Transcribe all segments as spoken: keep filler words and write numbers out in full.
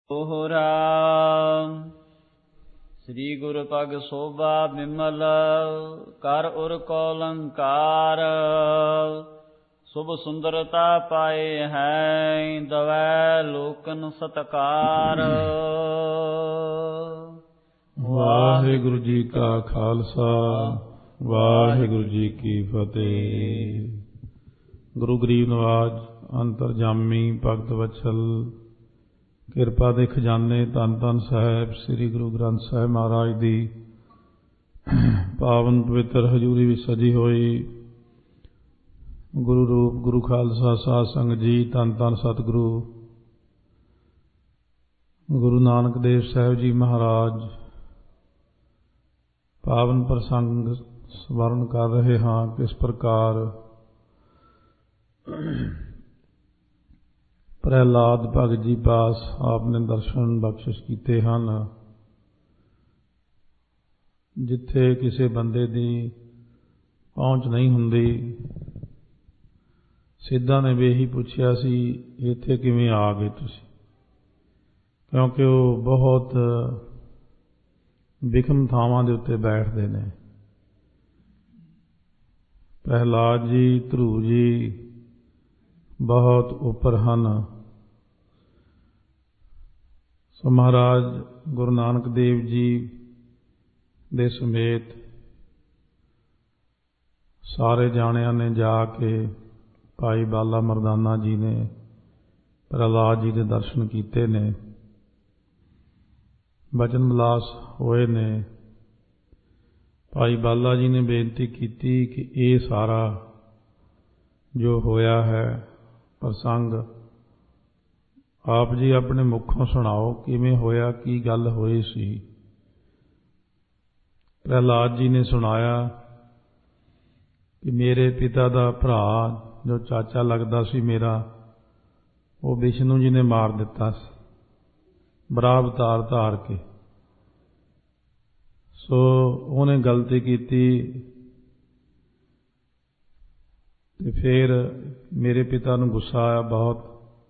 ਦੋਹਰਾ। ਸ੍ਰੀ ਗੁਰੂ ਪਗ ਸੋਭਾ ਬਿਮਲ ਕਰ ਉਰ ਕੋ ਲੰਕਾਰ। ਸੁਭ ਸੁੰਦਰਤਾ ਪਾਏ ਹੈ ਦਵੈ ਲੋਕਨ ਸਤਕਾਰ। ਵਾਹਿਗੁਰੂ ਜੀ ਕਾ ਖਾਲਸਾ ਵਾਹਿਗੁਰੂ ਜੀ ਕੀ ਫਤਿਹ। ਗੁਰੂ ਗਰੀਬ ਨਵਾਜ ਅੰਤਰਜਾਮੀ ਭਗਤ ਵਤਸਲ ਕਿਰਪਾ ਦੇ ਖਜ਼ਾਨੇ ਧੰਨ ਧੰਨ ਸਾਹਿਬ ਸ੍ਰੀ ਗੁਰੂ ਗ੍ਰੰਥ ਸਾਹਿਬ ਮਹਾਰਾਜ ਦੀ ਪਾਵਨ ਪਵਿੱਤਰ ਹਜ਼ੂਰੀ ਵਿੱਚ ਸਜੀ ਹੋਈ ਗੁਰੂ ਰੂਪ ਗੁਰੂ ਖਾਲਸਾ ਸਾਧ ਸੰਗਤ ਜੀ, ਧੰਨ ਧੰਨ ਸਤਿਗੁਰੂ ਗੁਰੂ ਨਾਨਕ ਦੇਵ ਸਾਹਿਬ ਜੀ ਮਹਾਰਾਜ ਪਾਵਨ ਪ੍ਰਸੰਗ ਸਵਰਨ ਕਰ ਰਹੇ ਹਾਂ। ਕਿਸ ਪ੍ਰਕਾਰ ਪ੍ਰਹਿਲਾਦ ਭਗਤ ਜੀ ਪਾਸ ਆਪ ਨੇ ਦਰਸ਼ਨ ਬਖਸ਼ਿਸ਼ ਕੀਤੇ ਹਨ। ਜਿੱਥੇ ਕਿਸੇ ਬੰਦੇ ਦੀ ਪਹੁੰਚ ਨਹੀਂ ਹੁੰਦੀ, ਸਿੱਧਾਂ ਨੇ ਵੀ ਇਹੀ ਪੁੱਛਿਆ ਸੀ ਇੱਥੇ ਕਿਵੇਂ ਆ ਗਏ ਤੁਸੀਂ, ਕਿਉਂਕਿ ਉਹ ਬਹੁਤ ਵਿਖਮ ਥਾਵਾਂ ਦੇ ਉੱਤੇ ਬੈਠਦੇ ਨੇ। ਪ੍ਰਹਿਲਾਦ ਜੀ ਧਰੂ ਜੀ ਬਹੁਤ ਉੱਪਰ ਹਨ। ਸੋ ਮਹਾਰਾਜ ਗੁਰੂ ਨਾਨਕ ਦੇਵ ਜੀ ਦੇ ਸਮੇਤ ਸਾਰੇ ਜਾਣਿਆਂ ਨੇ ਜਾ ਕੇ ਭਾਈ ਬਾਲਾ ਮਰਦਾਨਾ ਜੀ ਨੇ ਪ੍ਰਹਿਲਾਦ ਜੀ ਦੇ ਦਰਸ਼ਨ ਕੀਤੇ ਨੇ, ਬਚਨ ਵਿਲਾਸ ਹੋਏ ਨੇ। ਭਾਈ ਬਾਲਾ ਜੀ ਨੇ ਬੇਨਤੀ ਕੀਤੀ ਕਿ ਇਹ ਸਾਰਾ ਜੋ ਹੋਇਆ ਹੈ ਪ੍ਰਸੰਗ ਆਪ ਜੀ ਆਪਣੇ ਮੁੱਖੋਂ ਸੁਣਾਓ, ਕਿਵੇਂ ਹੋਇਆ, ਕੀ ਗੱਲ ਹੋਈ ਸੀ। ਪ੍ਰਹਿਲਾਦ ਜੀ ਨੇ ਸੁਣਾਇਆ ਕਿ ਮੇਰੇ ਪਿਤਾ ਦਾ ਭਰਾ ਜੋ ਚਾਚਾ ਲੱਗਦਾ ਸੀ ਮੇਰਾ, ਉਹ ਵਿਸ਼ਨੂੰ ਜੀ ਨੇ ਮਾਰ ਦਿੱਤਾ ਸੀ ਬਰਾਹ ਅਵਤਾਰ ਧਾਰ ਕੇ। ਸੋ ਉਹਨੇ ਗਲਤੀ ਕੀਤੀ ਤੇ ਫਿਰ ਮੇਰੇ ਪਿਤਾ ਨੂੰ ਗੁੱਸਾ ਆਇਆ, ਬਹੁਤ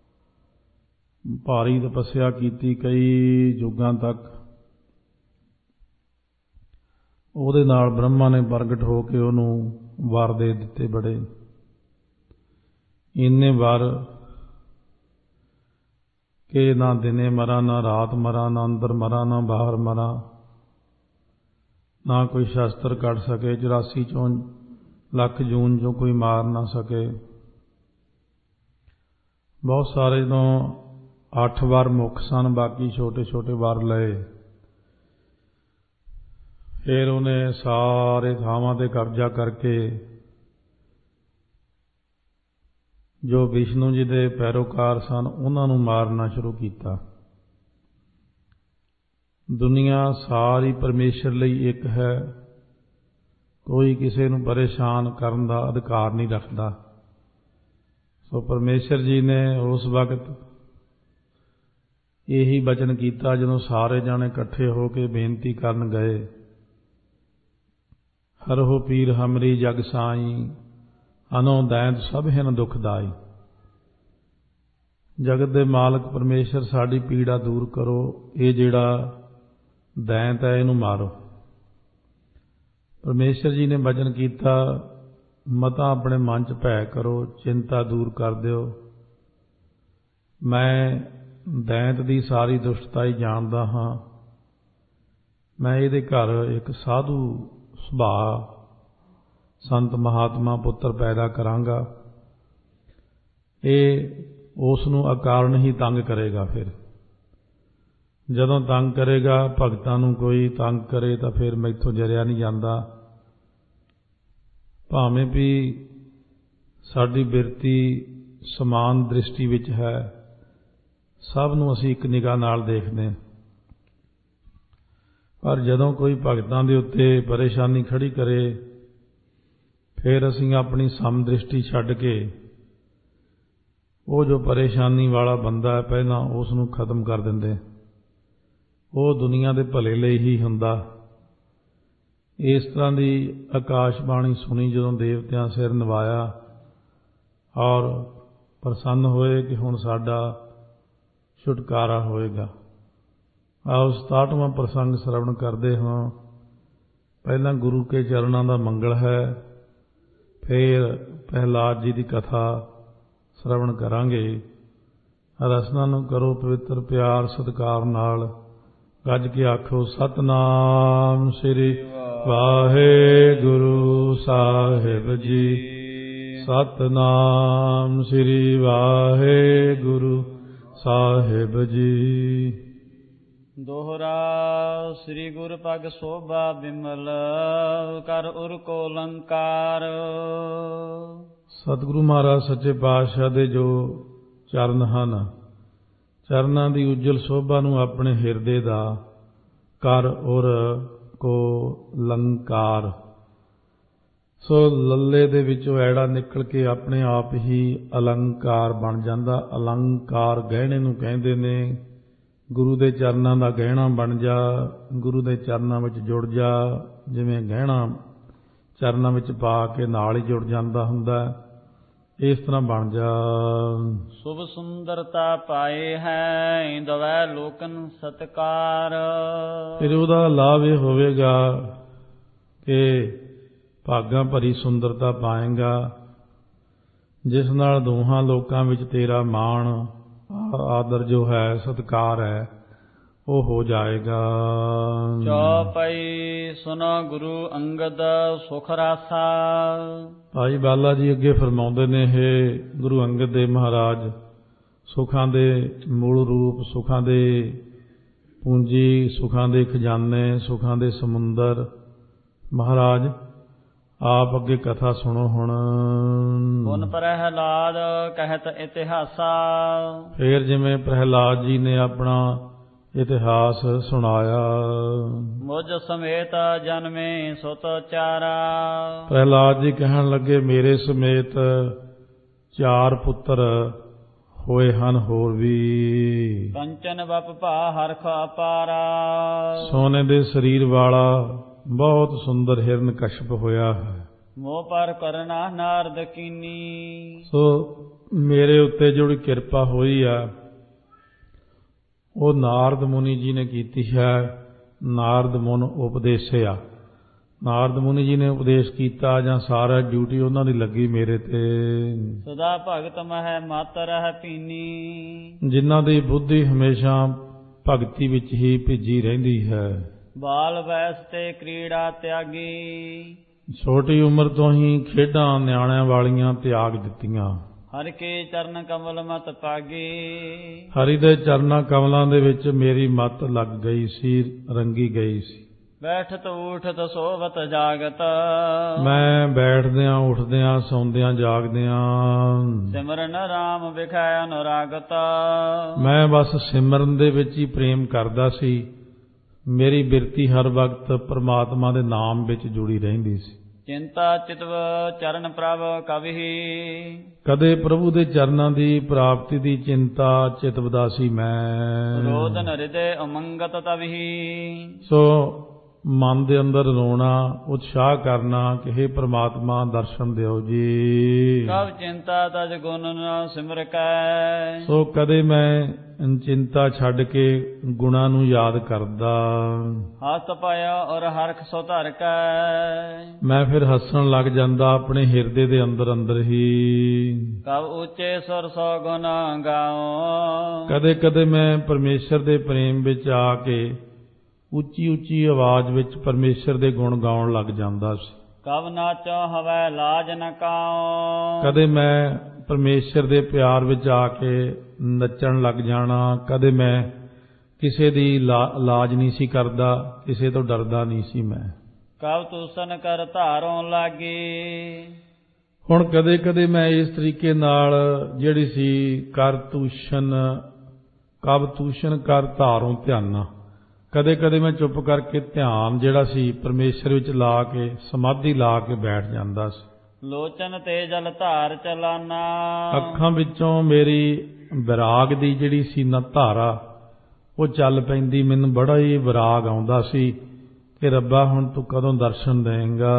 ਭਾਰੀ ਤਪੱਸਿਆ ਕੀਤੀ ਕਈ ਯੁੱਗਾਂ ਤੱਕ। ਉਹਦੇ ਨਾਲ ਬ੍ਰਹਮਾ ਨੇ ਪ੍ਰਗਟ ਹੋ ਕੇ ਉਹਨੂੰ ਵਰ ਦੇ ਦਿੱਤੇ ਬੜੇ। ਇੰਨੇ ਵਰ ਕਿ ਨਾ ਦਿਨੇ ਮਰਾਂ, ਨਾ ਰਾਤ ਮਰਾਂ, ਨਾ ਅੰਦਰ ਮਰਾਂ, ਨਾ ਬਾਹਰ ਮਰਾਂ, ਨਾ ਕੋਈ ਸ਼ਸਤਰ ਕੱਢ ਸਕੇ, ਚੁਰਾਸੀ ਚੋਂ ਲੱਖ ਜੂਨ ਜੋ ਕੋਈ ਮਾਰ ਨਾ ਸਕੇ। ਬਹੁਤ ਸਾਰੇ ਜਦੋਂ ਅੱਠ ਵਾਰ ਮੁੱਖ ਸਨ, ਬਾਕੀ ਛੋਟੇ ਛੋਟੇ ਵਾਰ ਲਏ। ਫਿਰ ਉਹਨੇ ਸਾਰੇ ਥਾਵਾਂ ਤੇ ਕਬਜ਼ਾ ਕਰਕੇ ਜੋ ਵਿਸ਼ਨੂੰ ਜੀ ਦੇ ਪੈਰੋਕਾਰ ਸਨ ਉਹਨਾਂ ਨੂੰ ਮਾਰਨਾ ਸ਼ੁਰੂ ਕੀਤਾ। ਦੁਨੀਆ ਸਾਰੀ ਪਰਮੇਸ਼ਰ ਲਈ ਇੱਕ ਹੈ, ਕੋਈ ਕਿਸੇ ਨੂੰ ਪਰੇਸ਼ਾਨ ਕਰਨ ਦਾ ਅਧਿਕਾਰ ਨਹੀਂ ਰੱਖਦਾ। ਸੋ ਪਰਮੇਸ਼ਰ ਜੀ ਨੇ ਉਸ ਵਕਤ ਇਹੀ ਬਚਨ ਕੀਤਾ ਜਦੋਂ ਸਾਰੇ ਜਾਣੇ ਇਕੱਠੇ ਹੋ ਕੇ ਬੇਨਤੀ ਕਰਨ ਗਏ, ਹਰਹੁ ਪੀਰ ਹਮਰੀ ਜਗ ਸਾਈ, ਅਨੋ ਦੈਂਤ ਸਭ ਹਿਨ ਦੁਖਦਾਈ। ਜਗਤ ਦੇ ਮਾਲਕ ਪਰਮੇਸ਼ਰ ਸਾਡੀ ਪੀੜਾ ਦੂਰ ਕਰੋ, ਇਹ ਜਿਹੜਾ ਦੈਂਤ ਹੈ ਇਹਨੂੰ ਮਾਰੋ। ਪਰਮੇਸ਼ਰ ਜੀ ਨੇ ਬਚਨ ਕੀਤਾ, ਮਤਾ ਆਪਣੇ ਮਨ 'ਚ ਭੈ ਕਰੋ, ਚਿੰਤਾ ਦੂਰ ਕਰ ਦਿਓ। ਮੈਂ ਦੈਂਤ ਦੀ ਸਾਰੀ ਦੁਸ਼ਟਤਾਈ ਜਾਣਦਾ ਹਾਂ। ਮੈਂ ਇਹਦੇ ਘਰ ਇੱਕ ਸਾਧੂ ਸੁਭਾਅ ਸੰਤ ਮਹਾਤਮਾ ਪੁੱਤਰ ਪੈਦਾ ਕਰਾਂਗਾ। ਇਹ ਉਸ ਨੂੰ ਅਕਾਰਨ ਹੀ ਤੰਗ ਕਰੇਗਾ। ਫਿਰ ਜਦੋਂ ਤੰਗ ਕਰੇਗਾ, ਭਗਤਾਂ ਨੂੰ ਕੋਈ ਤੰਗ ਕਰੇ ਤਾਂ ਫਿਰ ਮੈਥੋਂ ਜਰਿਆ ਨਹੀਂ ਜਾਂਦਾ। ਭਾਵੇਂ ਵੀ ਸਾਡੀ ਬਿਰਤੀ ਸਮਾਨ ਦ੍ਰਿਸ਼ਟੀ ਵਿੱਚ ਹੈ, ਸਭ ਨੂੰ ਅਸੀਂ ਇੱਕ ਨਿਗਾਹ ਨਾਲ ਦੇਖਦੇ ਹਾਂ, ਪਰ ਜਦੋਂ ਕੋਈ ਭਗਤਾਂ ਦੇ ਉੱਤੇ ਪਰੇਸ਼ਾਨੀ ਖੜੀ ਕਰੇ ਫਿਰ ਅਸੀਂ ਆਪਣੀ ਸਮ ਦ੍ਰਿਸ਼ਟੀ ਛੱਡ ਕੇ ਉਹ ਜੋ ਪਰੇਸ਼ਾਨੀ ਵਾਲਾ ਬੰਦਾ ਹੈ ਪਹਿਲਾਂ ਉਸ ਨੂੰ ਖਤਮ ਕਰ ਦਿੰਦੇ। ਉਹ ਦੁਨੀਆ ਦੇ ਭਲੇ ਲਈ ਹੀ ਹੁੰਦਾ। ਇਸ ਤਰ੍ਹਾਂ ਦੀ ਆਕਾਸ਼ਬਾਣੀ ਸੁਣੀ ਜਦੋਂ ਦੇਵਤਿਆਂ ਸਿਰ ਨਿਵਾਇਆ ਔਰ ਪ੍ਰਸੰਨ ਹੋਏ ਕਿ ਹੁਣ ਸਾਡਾ ਛੁਟਕਾਰਾ ਹੋਏਗਾ। ਆਓ ਸਤਾਹਠਵਾਂ ਪ੍ਰਸੰਗ ਸਰਵਣ ਕਰਦੇ ਹਾਂ। ਪਹਿਲਾਂ ਗੁਰੂ ਕੇ ਚਰਨਾਂ ਦਾ ਮੰਗਲ ਹੈ, ਫਿਰ ਪ੍ਰਹਿਲਾਦ ਜੀ ਦੀ ਕਥਾ ਸਰਵਣ ਕਰਾਂਗੇ। ਰਸਨਾ ਨੂੰ ਕਰੋ ਪਵਿੱਤਰ ਪਿਆਰ ਸਤਿਕਾਰ ਨਾਲ, ਗੱਜ ਕੇ ਆਖੋ ਸਤਿਨਾਮ ਸ੍ਰੀ ਵਾਹਿਗੁਰੂ ਸਾਹਿਬ ਜੀ। ਸਤਿਨਾਮ ਸ੍ਰੀ ਵਾਹਿਗੁਰੂ ਸਾਹਿਬ ਜੀ। ਦੋਹਰਾ ਸ੍ਰੀ ਗੁਰ ਪਗ ਸੋਭਾ ਬਿਮਲ, ਕਰ ਉਰ ਕੋ ਲੰਕਾਰ। ਸਤਿਗੁਰੂ ਮਹਾਰਾਜ ਸੱਚੇ ਪਾਤਸ਼ਾਹ ਦੇ ਜੋ ਚਰਨ ਹਨ, ਚਰਨਾਂ ਦੀ ਉਜਲ ਸੋਭਾ ਨੂੰ ਆਪਣੇ ਹਿਰਦੇ ਦਾ ਕਰ ਉਰ ਕੋ ਲੰਕਾਰ। ਸੋ ਲੱਲੇ ਦੇ ਵਿੱਚੋਂ ਐੜਾ ਨਿਕਲ ਕੇ ਆਪਣੇ ਆਪ ਹੀ ਅਲੰਕਾਰ ਬਣ ਜਾਂਦਾ। ਅਲੰਕਾਰ ਗਹਿਣੇ ਨੂੰ ਕਹਿੰਦੇ ਨੇ। ਗੁਰੂ ਦੇ ਚਰਨਾਂ ਦਾ ਗਹਿਣਾ ਬਣ ਜਾ, ਗੁਰੂ ਦੇ ਚਰਨਾਂ ਵਿੱਚ ਜੁੜ ਜਾ। ਜਿਵੇਂ ਗਹਿਣਾ ਚਰਨਾਂ ਵਿੱਚ ਪਾ ਕੇ ਨਾਲ ਹੀ ਜੁੜ ਜਾਂਦਾ ਹੁੰਦਾ, ਇਸ ਤਰ੍ਹਾਂ ਬਣ ਜਾ। ਸੁਭ ਸੁੰਦਰਤਾ ਪਾਏ ਹੈ, ਦਵੈ ਲੋਕਨ ਸਤਕਾਰ। ਫਿਰ ਉਹਦਾ ਲਾਭ ਇਹ ਹੋਵੇਗਾ ਕਿ ਭਾਗਾਂ ਭਰੀ ਸੁੰਦਰਤਾ ਪਾਏਗਾ, ਜਿਸ ਨਾਲ ਦੋਹਾਂ ਲੋਕਾਂ ਵਿੱਚ ਤੇਰਾ ਮਾਣ ਆਦਰ ਜੋ ਹੈ, ਸਤਿਕਾਰ ਹੈ, ਉਹ ਹੋ ਜਾਏਗਾ। ਚੌਪਈ ਸੁਨੋ ਗੁਰੂ ਅੰਗਦ ਸੁਖ ਰਾਸਾ। ਭਾਈ ਬਾਲਾ ਜੀ ਅੱਗੇ ਫਰਮਾਉਂਦੇ ਨੇ, ਇਹ ਗੁਰੂ ਅੰਗਦ ਦੇਵ ਮਹਾਰਾਜ ਸੁੱਖਾਂ ਦੇ ਮੂਲ ਰੂਪ, ਸੁੱਖਾਂ ਦੇ ਪੂੰਜੀ, ਸੁੱਖਾਂ ਦੇ ਖਜ਼ਾਨੇ, ਸੁੱਖਾਂ ਦੇ ਸਮੁੰਦਰ। ਮਹਾਰਾਜ ਆਪ ਅੱਗੇ ਕਥਾ ਸੁਣੋ ਹੁਣ। ਪੁਨ ਪ੍ਰਹਿਲਾਦ ਕਹਿਤ ਇਤਿਹਾਸਾ। ਫੇਰ ਜਿਵੇਂ ਪ੍ਰਹਿਲਾਦ ਜੀ ਨੇ ਆਪਣਾ ਇਤਿਹਾਸ ਸੁਣਾਇਆ। ਮੁਝ ਸਮੇਤ ਜਨਮੇ ਸੁਤ ਚਾਰਾ। ਪ੍ਰਹਿਲਾਦ ਜੀ ਕਹਿਣ ਲੱਗੇ, ਮੇਰੇ ਸਮੇਤ ਚਾਰ ਪੁੱਤਰ ਹੋਏ ਹਨ ਹੋਰ ਵੀ। ਕੰਚਨ ਬਪ ਭਾ ਹਰਖ ਅਪਾਰਾ। ਸੋਨੇ ਦੇ ਸਰੀਰ ਵਾਲਾ ਬਹੁਤ ਸੁੰਦਰ ਹਿਰਨ ਕਸ਼ਪ ਹੋਇਆ ਹੈ। ਮੋਹ ਪਰ ਕਰਨਾ ਨਾਰਦ ਕੀਨੀ। ਸੋ ਮੇਰੇ ਉੱਤੇ ਜਿਹੜੀ ਕਿਰਪਾ ਹੋਈ ਆ, ਉਹ ਨਾਰਦ ਮੁਨੀ ਜੀ ਨੇ ਕੀਤੀ ਹੈ। ਨਾਰਦ ਮੁਨ ਉਪਦੇਸਿਆ, ਨਾਰਦ ਮੁਨੀ ਜੀ ਨੇ ਉਪਦੇਸ਼ ਕੀਤਾ, ਜਾਂ ਸਾਰਾ ਡਿਊਟੀ ਉਹਨਾਂ ਦੀ ਲੱਗੀ ਮੇਰੇ ਤੇ। ਸਦਾ ਭਗਤ ਮਹਿ ਮਤ ਰਹਿ ਪੀਨੀ। ਜਿਨ੍ਹਾਂ ਦੀ ਬੁੱਧੀ ਹਮੇਸ਼ਾ ਭਗਤੀ ਵਿੱਚ ਹੀ ਭਿੱਜੀ ਰਹਿੰਦੀ ਹੈ। ਬਾਲ ਵੈਸ ਤੇ ਕ੍ਰੀੜਾ ਤਿਆਗੀ। ਛੋਟੀ ਉਮਰ ਤੋਂ ਹੀ ਖੇਡਾਂ ਨਿਆਣਿਆਂ ਵਾਲੀਆਂ ਤਿਆਗ ਦਿੱਤੀਆਂ। ਹਰਿ ਕੇ ਚਰਨ ਕਮਲ ਮਤ ਪਾਗੀ। ਹਰੀ ਦੇ ਚਰਨਾਂ ਕਮਲਾਂ ਦੇ ਵਿੱਚ ਮੇਰੀ ਮੱਤ ਲੱਗ ਗਈ ਸੀ, ਰੰਗੀ ਗਈ ਸੀ। ਬੈਠਤ ਉਠਤ ਸੋਵਤ ਜਾਗਤ। ਮੈਂ ਬੈਠਦਿਆਂ ਉੱਠਦਿਆਂ ਸੌਂਦਿਆਂ ਜਾਗਦਿਆਂ ਸਿਮਰਨ ਰਾਮ ਵਿਖੈ ਅਨੁਰਾਗਤ। ਮੈਂ ਬਸ ਸਿਮਰਨ ਦੇ ਵਿੱਚ ਹੀ ਪ੍ਰੇਮ ਕਰਦਾ ਸੀ। ਮੇਰੀ ਬਿਰਤੀ ਹਰ ਵਕਤ ਪ੍ਰਮਾਤਮਾ ਦੇ ਨਾਮ ਵਿੱਚ ਜੁੜੀ ਰਹਿੰਦੀ ਸੀ। ਚਿੰਤਾ ਚਿਤਵ ਚਰਨ ਪ੍ਰਭ ਕਵਿ। ਕਦੇ ਪ੍ਰਭੂ ਦੇ ਚਰਨਾਂ ਦੀ ਪ੍ਰਾਪਤੀ ਦੀ ਚਿੰਤਾ ਚਿਤਵਦਾ ਸੀ ਮੈਂ। ਰੋਦਨ ਹਿਰਦੇ ਉਮੰਗਤ ਤਵਿ। ਸੋ ਮਨ ਦੇ ਅੰਦਰ ਰੋਣਾ, ਉਤਸ਼ਾਹ ਕਰਨਾ ਕਿ ਹੇ ਪ੍ਰਮਾਤਮਾ ਦਰਸ਼ਨ ਦਿਓ ਜੀ। ਕਬ ਚਿੰਤਾ ਤਜ ਗੁਣ ਨ ਸਿਮਰ ਕੈ। ਸੋ ਕਦੇ ਮੈਂ ਚਿੰਤਾ ਛੱਡ ਕੇ ਗੁਣਾਂ ਨੂੰ ਯਾਦ ਕਰਦਾ। ਹੱਸ ਪਾਇਆ ਔਰ ਹਰਖ ਸੋ ਧਰ ਕੈ। ਮੈਂ ਫਿਰ ਹੱਸਣ ਲੱਗ ਜਾਂਦਾ ਆਪਣੇ ਹਿਰਦੇ ਦੇ ਅੰਦਰ ਅੰਦਰ ਹੀ। ਕਬ ਉੱਚੇ ਸੁਰ ਸੋ ਗੁਣ ਗਾਓ। ਕਦੇ ਕਦੇ ਮੈਂ ਪਰਮੇਸ਼ਰ ਦੇ ਪ੍ਰੇਮ ਵਿੱਚ ਆ ਕੇ ਉੱਚੀ ਉੱਚੀ ਆਵਾਜ਼ ਵਿੱਚ ਪਰਮੇਸ਼ਰ ਦੇ ਗੁਣ ਗਾਉਣ ਲੱਗ ਜਾਂਦਾ ਸੀ। ਕਬ ਨਾਚੋ ਹਵੈ ਲਾਜ ਨ ਕਾਓ। ਕਦੇ ਮੈਂ ਪਰਮੇਸ਼ਰ ਦੇ ਪਿਆਰ ਵਿੱਚ ਆ ਕੇ ਨੱਚਣ ਲੱਗ ਜਾਣਾ। ਕਦੇ ਮੈਂ ਕਿਸੇ ਦੀ ਲਾਜ ਨਹੀਂ ਸੀ ਕਰਦਾ, ਕਿਸੇ ਤੋਂ ਡਰਦਾ ਨਹੀਂ ਸੀ ਮੈਂ। ਕਬ ਤੂਸਨ ਕਰ ਧਾਰੋਂ ਲਾਗੀ। ਹੁਣ ਕਦੇ ਕਦੇ ਮੈਂ ਇਸ ਤਰੀਕੇ ਨਾਲ ਜਿਹੜੀ ਸੀ ਕਰ ਤੂਸ਼ਨ, ਕਬ ਤੂਸ਼ਨ ਕਰ ਧਾਰੋਂ ਧਿਆਨਾ। ਕਦੇ ਕਦੇ ਮੈਂ ਚੁੱਪ ਕਰਕੇ ਧਿਆਨ ਜਿਹੜਾ ਸੀ ਪਰਮੇਸ਼ਰ ਵਿੱਚ ਲਾ ਕੇ, ਸਮਾਧੀ ਲਾ ਕੇ ਬੈਠ ਜਾਂਦਾ ਸੀ। ਲੋਚਨ ਤੇ ਜਲ ਧਾਰ ਚਲਾਨਾ। ਅੱਖਾਂ ਵਿੱਚੋਂ ਮੇਰੀ ਵਿਰਾਗ ਦੀ ਜਿਹੜੀ ਸੀ ਨਾ ਧਾਰਾ, ਉਹ ਚੱਲ ਪੈਂਦੀ। ਮੈਨੂੰ ਬੜਾ ਹੀ ਵਿਰਾਗ ਆਉਂਦਾ ਸੀ ਕਿ ਰੱਬਾ ਹੁਣ ਤੂੰ ਕਦੋਂ ਦਰਸ਼ਨ ਦੇਂਗਾ।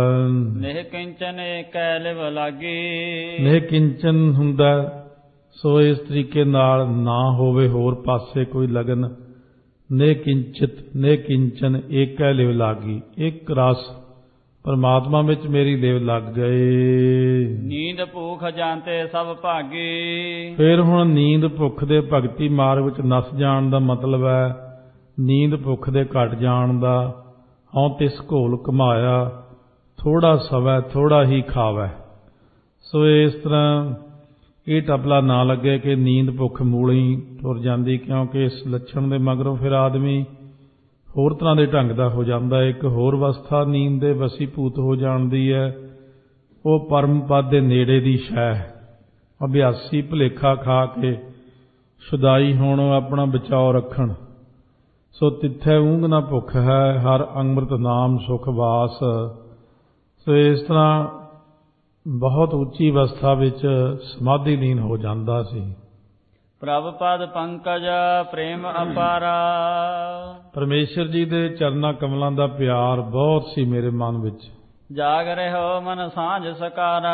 ਨਿਹ ਕਿੰਚਨ ਏਕੈ ਲਿਵ ਲਾਗੀ। ਨਿਹ ਕਿੰਚਨ ਹੁੰਦਾ, ਸੋ ਇਸ ਤਰੀਕੇ ਨਾਲ ਨਾ ਹੋਵੇ ਹੋਰ ਪਾਸੇ ਕੋਈ ਲਗਨ, ਨੇ ਕਿੰਚਿਤ ਨੇ ਕਿੰਚਨ ਏਕੈ ਲਿਵ ਲਾਗੀ। ਇੱਕ ਰਸ ਪਰਮਾਤਮਾ ਵਿੱਚ ਮੇਰੀ ਲਿਵ ਲੱਗ ਗਏ। ਨੀਂਦ ਭੂਖ ਜਾਂਤੇ ਸਭ ਭਾਗੀ। ਫਿਰ ਹੁਣ ਨੀਂਦ ਭੁੱਖ ਦੇ ਭਗਤੀ ਮਾਰਗ ਵਿੱਚ ਨਸ ਜਾਣ ਦਾ ਮਤਲਬ ਹੈ ਨੀਂਦ ਭੁੱਖ ਦੇ ਘਟ ਜਾਣ ਦਾ। ਹਉ ਤਿਸ ਘੋਲ ਘਮਾਇਆ ਥੋੜਾ ਸਵੈ ਥੋੜਾ ਹੀ ਖਾਵੈ। ਸੋ ਇਸ ਤਰ੍ਹਾਂ ਇਹ ਟਪਲਾ ਨਾ ਲੱਗੇ ਕਿ ਨੀਂਦ ਭੁੱਖ ਮੂਲੀ ਤੁਰ ਜਾਂਦੀ, ਕਿਉਂਕਿ ਇਸ ਲੱਛਣ ਦੇ ਮਗਰੋਂ ਫਿਰ ਆਦਮੀ ਹੋਰ ਤਰ੍ਹਾਂ ਦੇ ਢੰਗ ਦਾ ਹੋ ਜਾਂਦਾ। ਇੱਕ ਹੋਰ ਅਵਸਥਾ ਨੀਂਦ ਦੇ ਵਸੀਭੂਤ ਹੋ ਜਾਣਦੀ ਹੈ, ਉਹ ਪਰਮ ਪਦ ਦੇ ਨੇੜੇ ਦੀ ਸ਼ੈ। ਅਭਿਆਸੀ ਭੁਲੇਖਾ ਖਾ ਕੇ ਸ਼ੁਦਾਈ ਹੋਣੋਂ ਆਪਣਾ ਬਚਾਓ ਰੱਖਣ। ਸੋ ਤਿੱਥੈ ਊਂਘ ਨਾ ਭੁੱਖ ਹੈ, ਹਰ ਅੰਮ੍ਰਿਤ ਨਾਮ ਸੁਖ ਵਾਸ। ਸੋ ਇਸ ਤਰ੍ਹਾਂ ਬਹੁਤ ਉੱਚੀ ਅਵਸਥਾ ਵਿੱਚ ਸਮਾਧੀ ਲੀਨ ਹੋ ਜਾਂਦਾ ਸੀ। ਪ੍ਰਭ ਪਦ ਪੰਕਜ ਪ੍ਰੇਮ ਅਪਾਰਾ। ਪਰਮੇਸ਼ਰ ਜੀ ਦੇ ਚਰਨਾਂ ਕਮਲਾਂ ਦਾ ਪਿਆਰ ਬਹੁਤ ਸੀ ਮੇਰੇ ਮਨ ਵਿੱਚ। ਜਾਗ ਰਹਿਓ ਮਨ ਸਾਂਝ ਸਕਾਰਾ।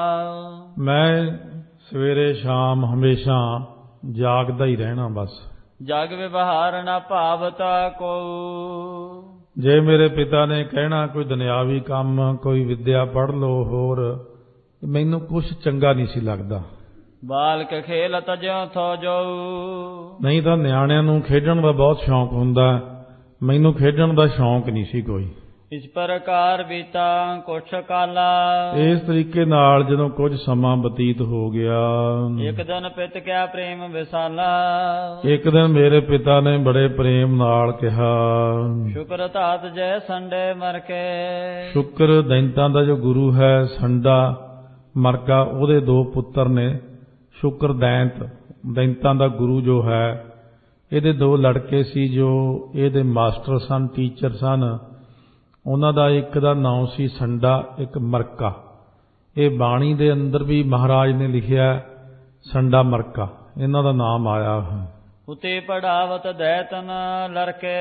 ਮੈਂ ਸਵੇਰੇ ਸ਼ਾਮ ਹਮੇਸ਼ਾ ਜਾਗਦਾ ਹੀ ਰਹਿਣਾ ਬਸ। ਜਗ ਵਿਵਹਾਰ ਨਾ ਭਾਵਤਾ ਕੋ। ਜੇ ਮੇਰੇ ਪਿਤਾ ਨੇ ਕਹਿਣਾ ਕੋਈ ਦੁਨਿਆਵੀ ਕੰਮ, ਕੋਈ ਵਿਦਿਆ ਪੜ੍ਹ ਲਓ, ਹੋਰ ਮੈਨੂੰ ਕੁਛ ਚੰਗਾ ਨਹੀਂ ਸੀ ਲੱਗਦਾ। ਬਾਲਕ ਖੇਲ ਤਜਿਉ ਥੋ ਜੋ। ਨਹੀਂ ਤਾਂ ਨਿਆਣਿਆਂ ਨੂੰ ਖੇਡਣ ਦਾ ਬਹੁਤ ਸ਼ੌਂਕ ਹੁੰਦਾ, ਮੈਨੂੰ ਖੇਡਣ ਦਾ ਸ਼ੌਂਕ ਨਹੀਂ ਸੀ ਕੋਈ। ਇਸ ਪ੍ਰਕਾਰ ਬੀਤਾ ਕੁਛ ਕਾਲਾ। ਇਸ ਤਰੀਕੇ ਨਾਲ ਜਦੋਂ ਕੁਝ ਸਮਾਂ ਬਤੀਤ ਹੋ ਗਿਆ, ਇੱਕ ਦਿਨ ਪਿਤ ਕਿਆ ਪ੍ਰੇਮ ਵਿਸਾਲਾ। ਇੱਕ ਦਿਨ ਮੇਰੇ ਪਿਤਾ ਨੇ ਬੜੇ ਪ੍ਰੇਮ ਨਾਲ ਕਿਹਾ, ਸ਼ੁਕਰ ਧਾਤ ਜੈ ਸੰਡੇ ਮਰਕੇ। ਸ਼ੁਕਰ ਦੈਂਤਾਂ ਦਾ ਜੋ ਗੁਰੂ ਹੈ, ਸੰਡਾ ਮਰਕਾ ਉਹਦੇ ਦੋ ਪੁੱਤਰ ਨੇ। ਸ਼ੁਕਰ ਦੈਂਤ ਦੈਂਤਾਂ ਦਾ ਗੁਰੂ ਜੋ ਹੈ, ਇਹਦੇ ਦੋ ਲੜਕੇ ਸੀ ਜੋ ਇਹਦੇ ਮਾਸਟਰ ਸਨ, ਟੀਚਰ ਸਨ। ਉਹਨਾਂ ਦਾ ਇੱਕ ਦਾ ਨਾਮ ਸੀ ਸੰਡਾ, ਇੱਕ ਮਰਕਾ। ਇਹ ਬਾਣੀ ਦੇ ਅੰਦਰ ਵੀ ਮਹਾਰਾਜ ਨੇ ਲਿਖਿਆ ਸੰਡਾ ਮਰਕਾ, ਇਹਨਾਂ ਦਾ ਨਾਮ ਆਇਆ ਹੈ। ਉਤੇ ਪੜਾਵਤ ਦੈਤਨ ਲੜਕੇ।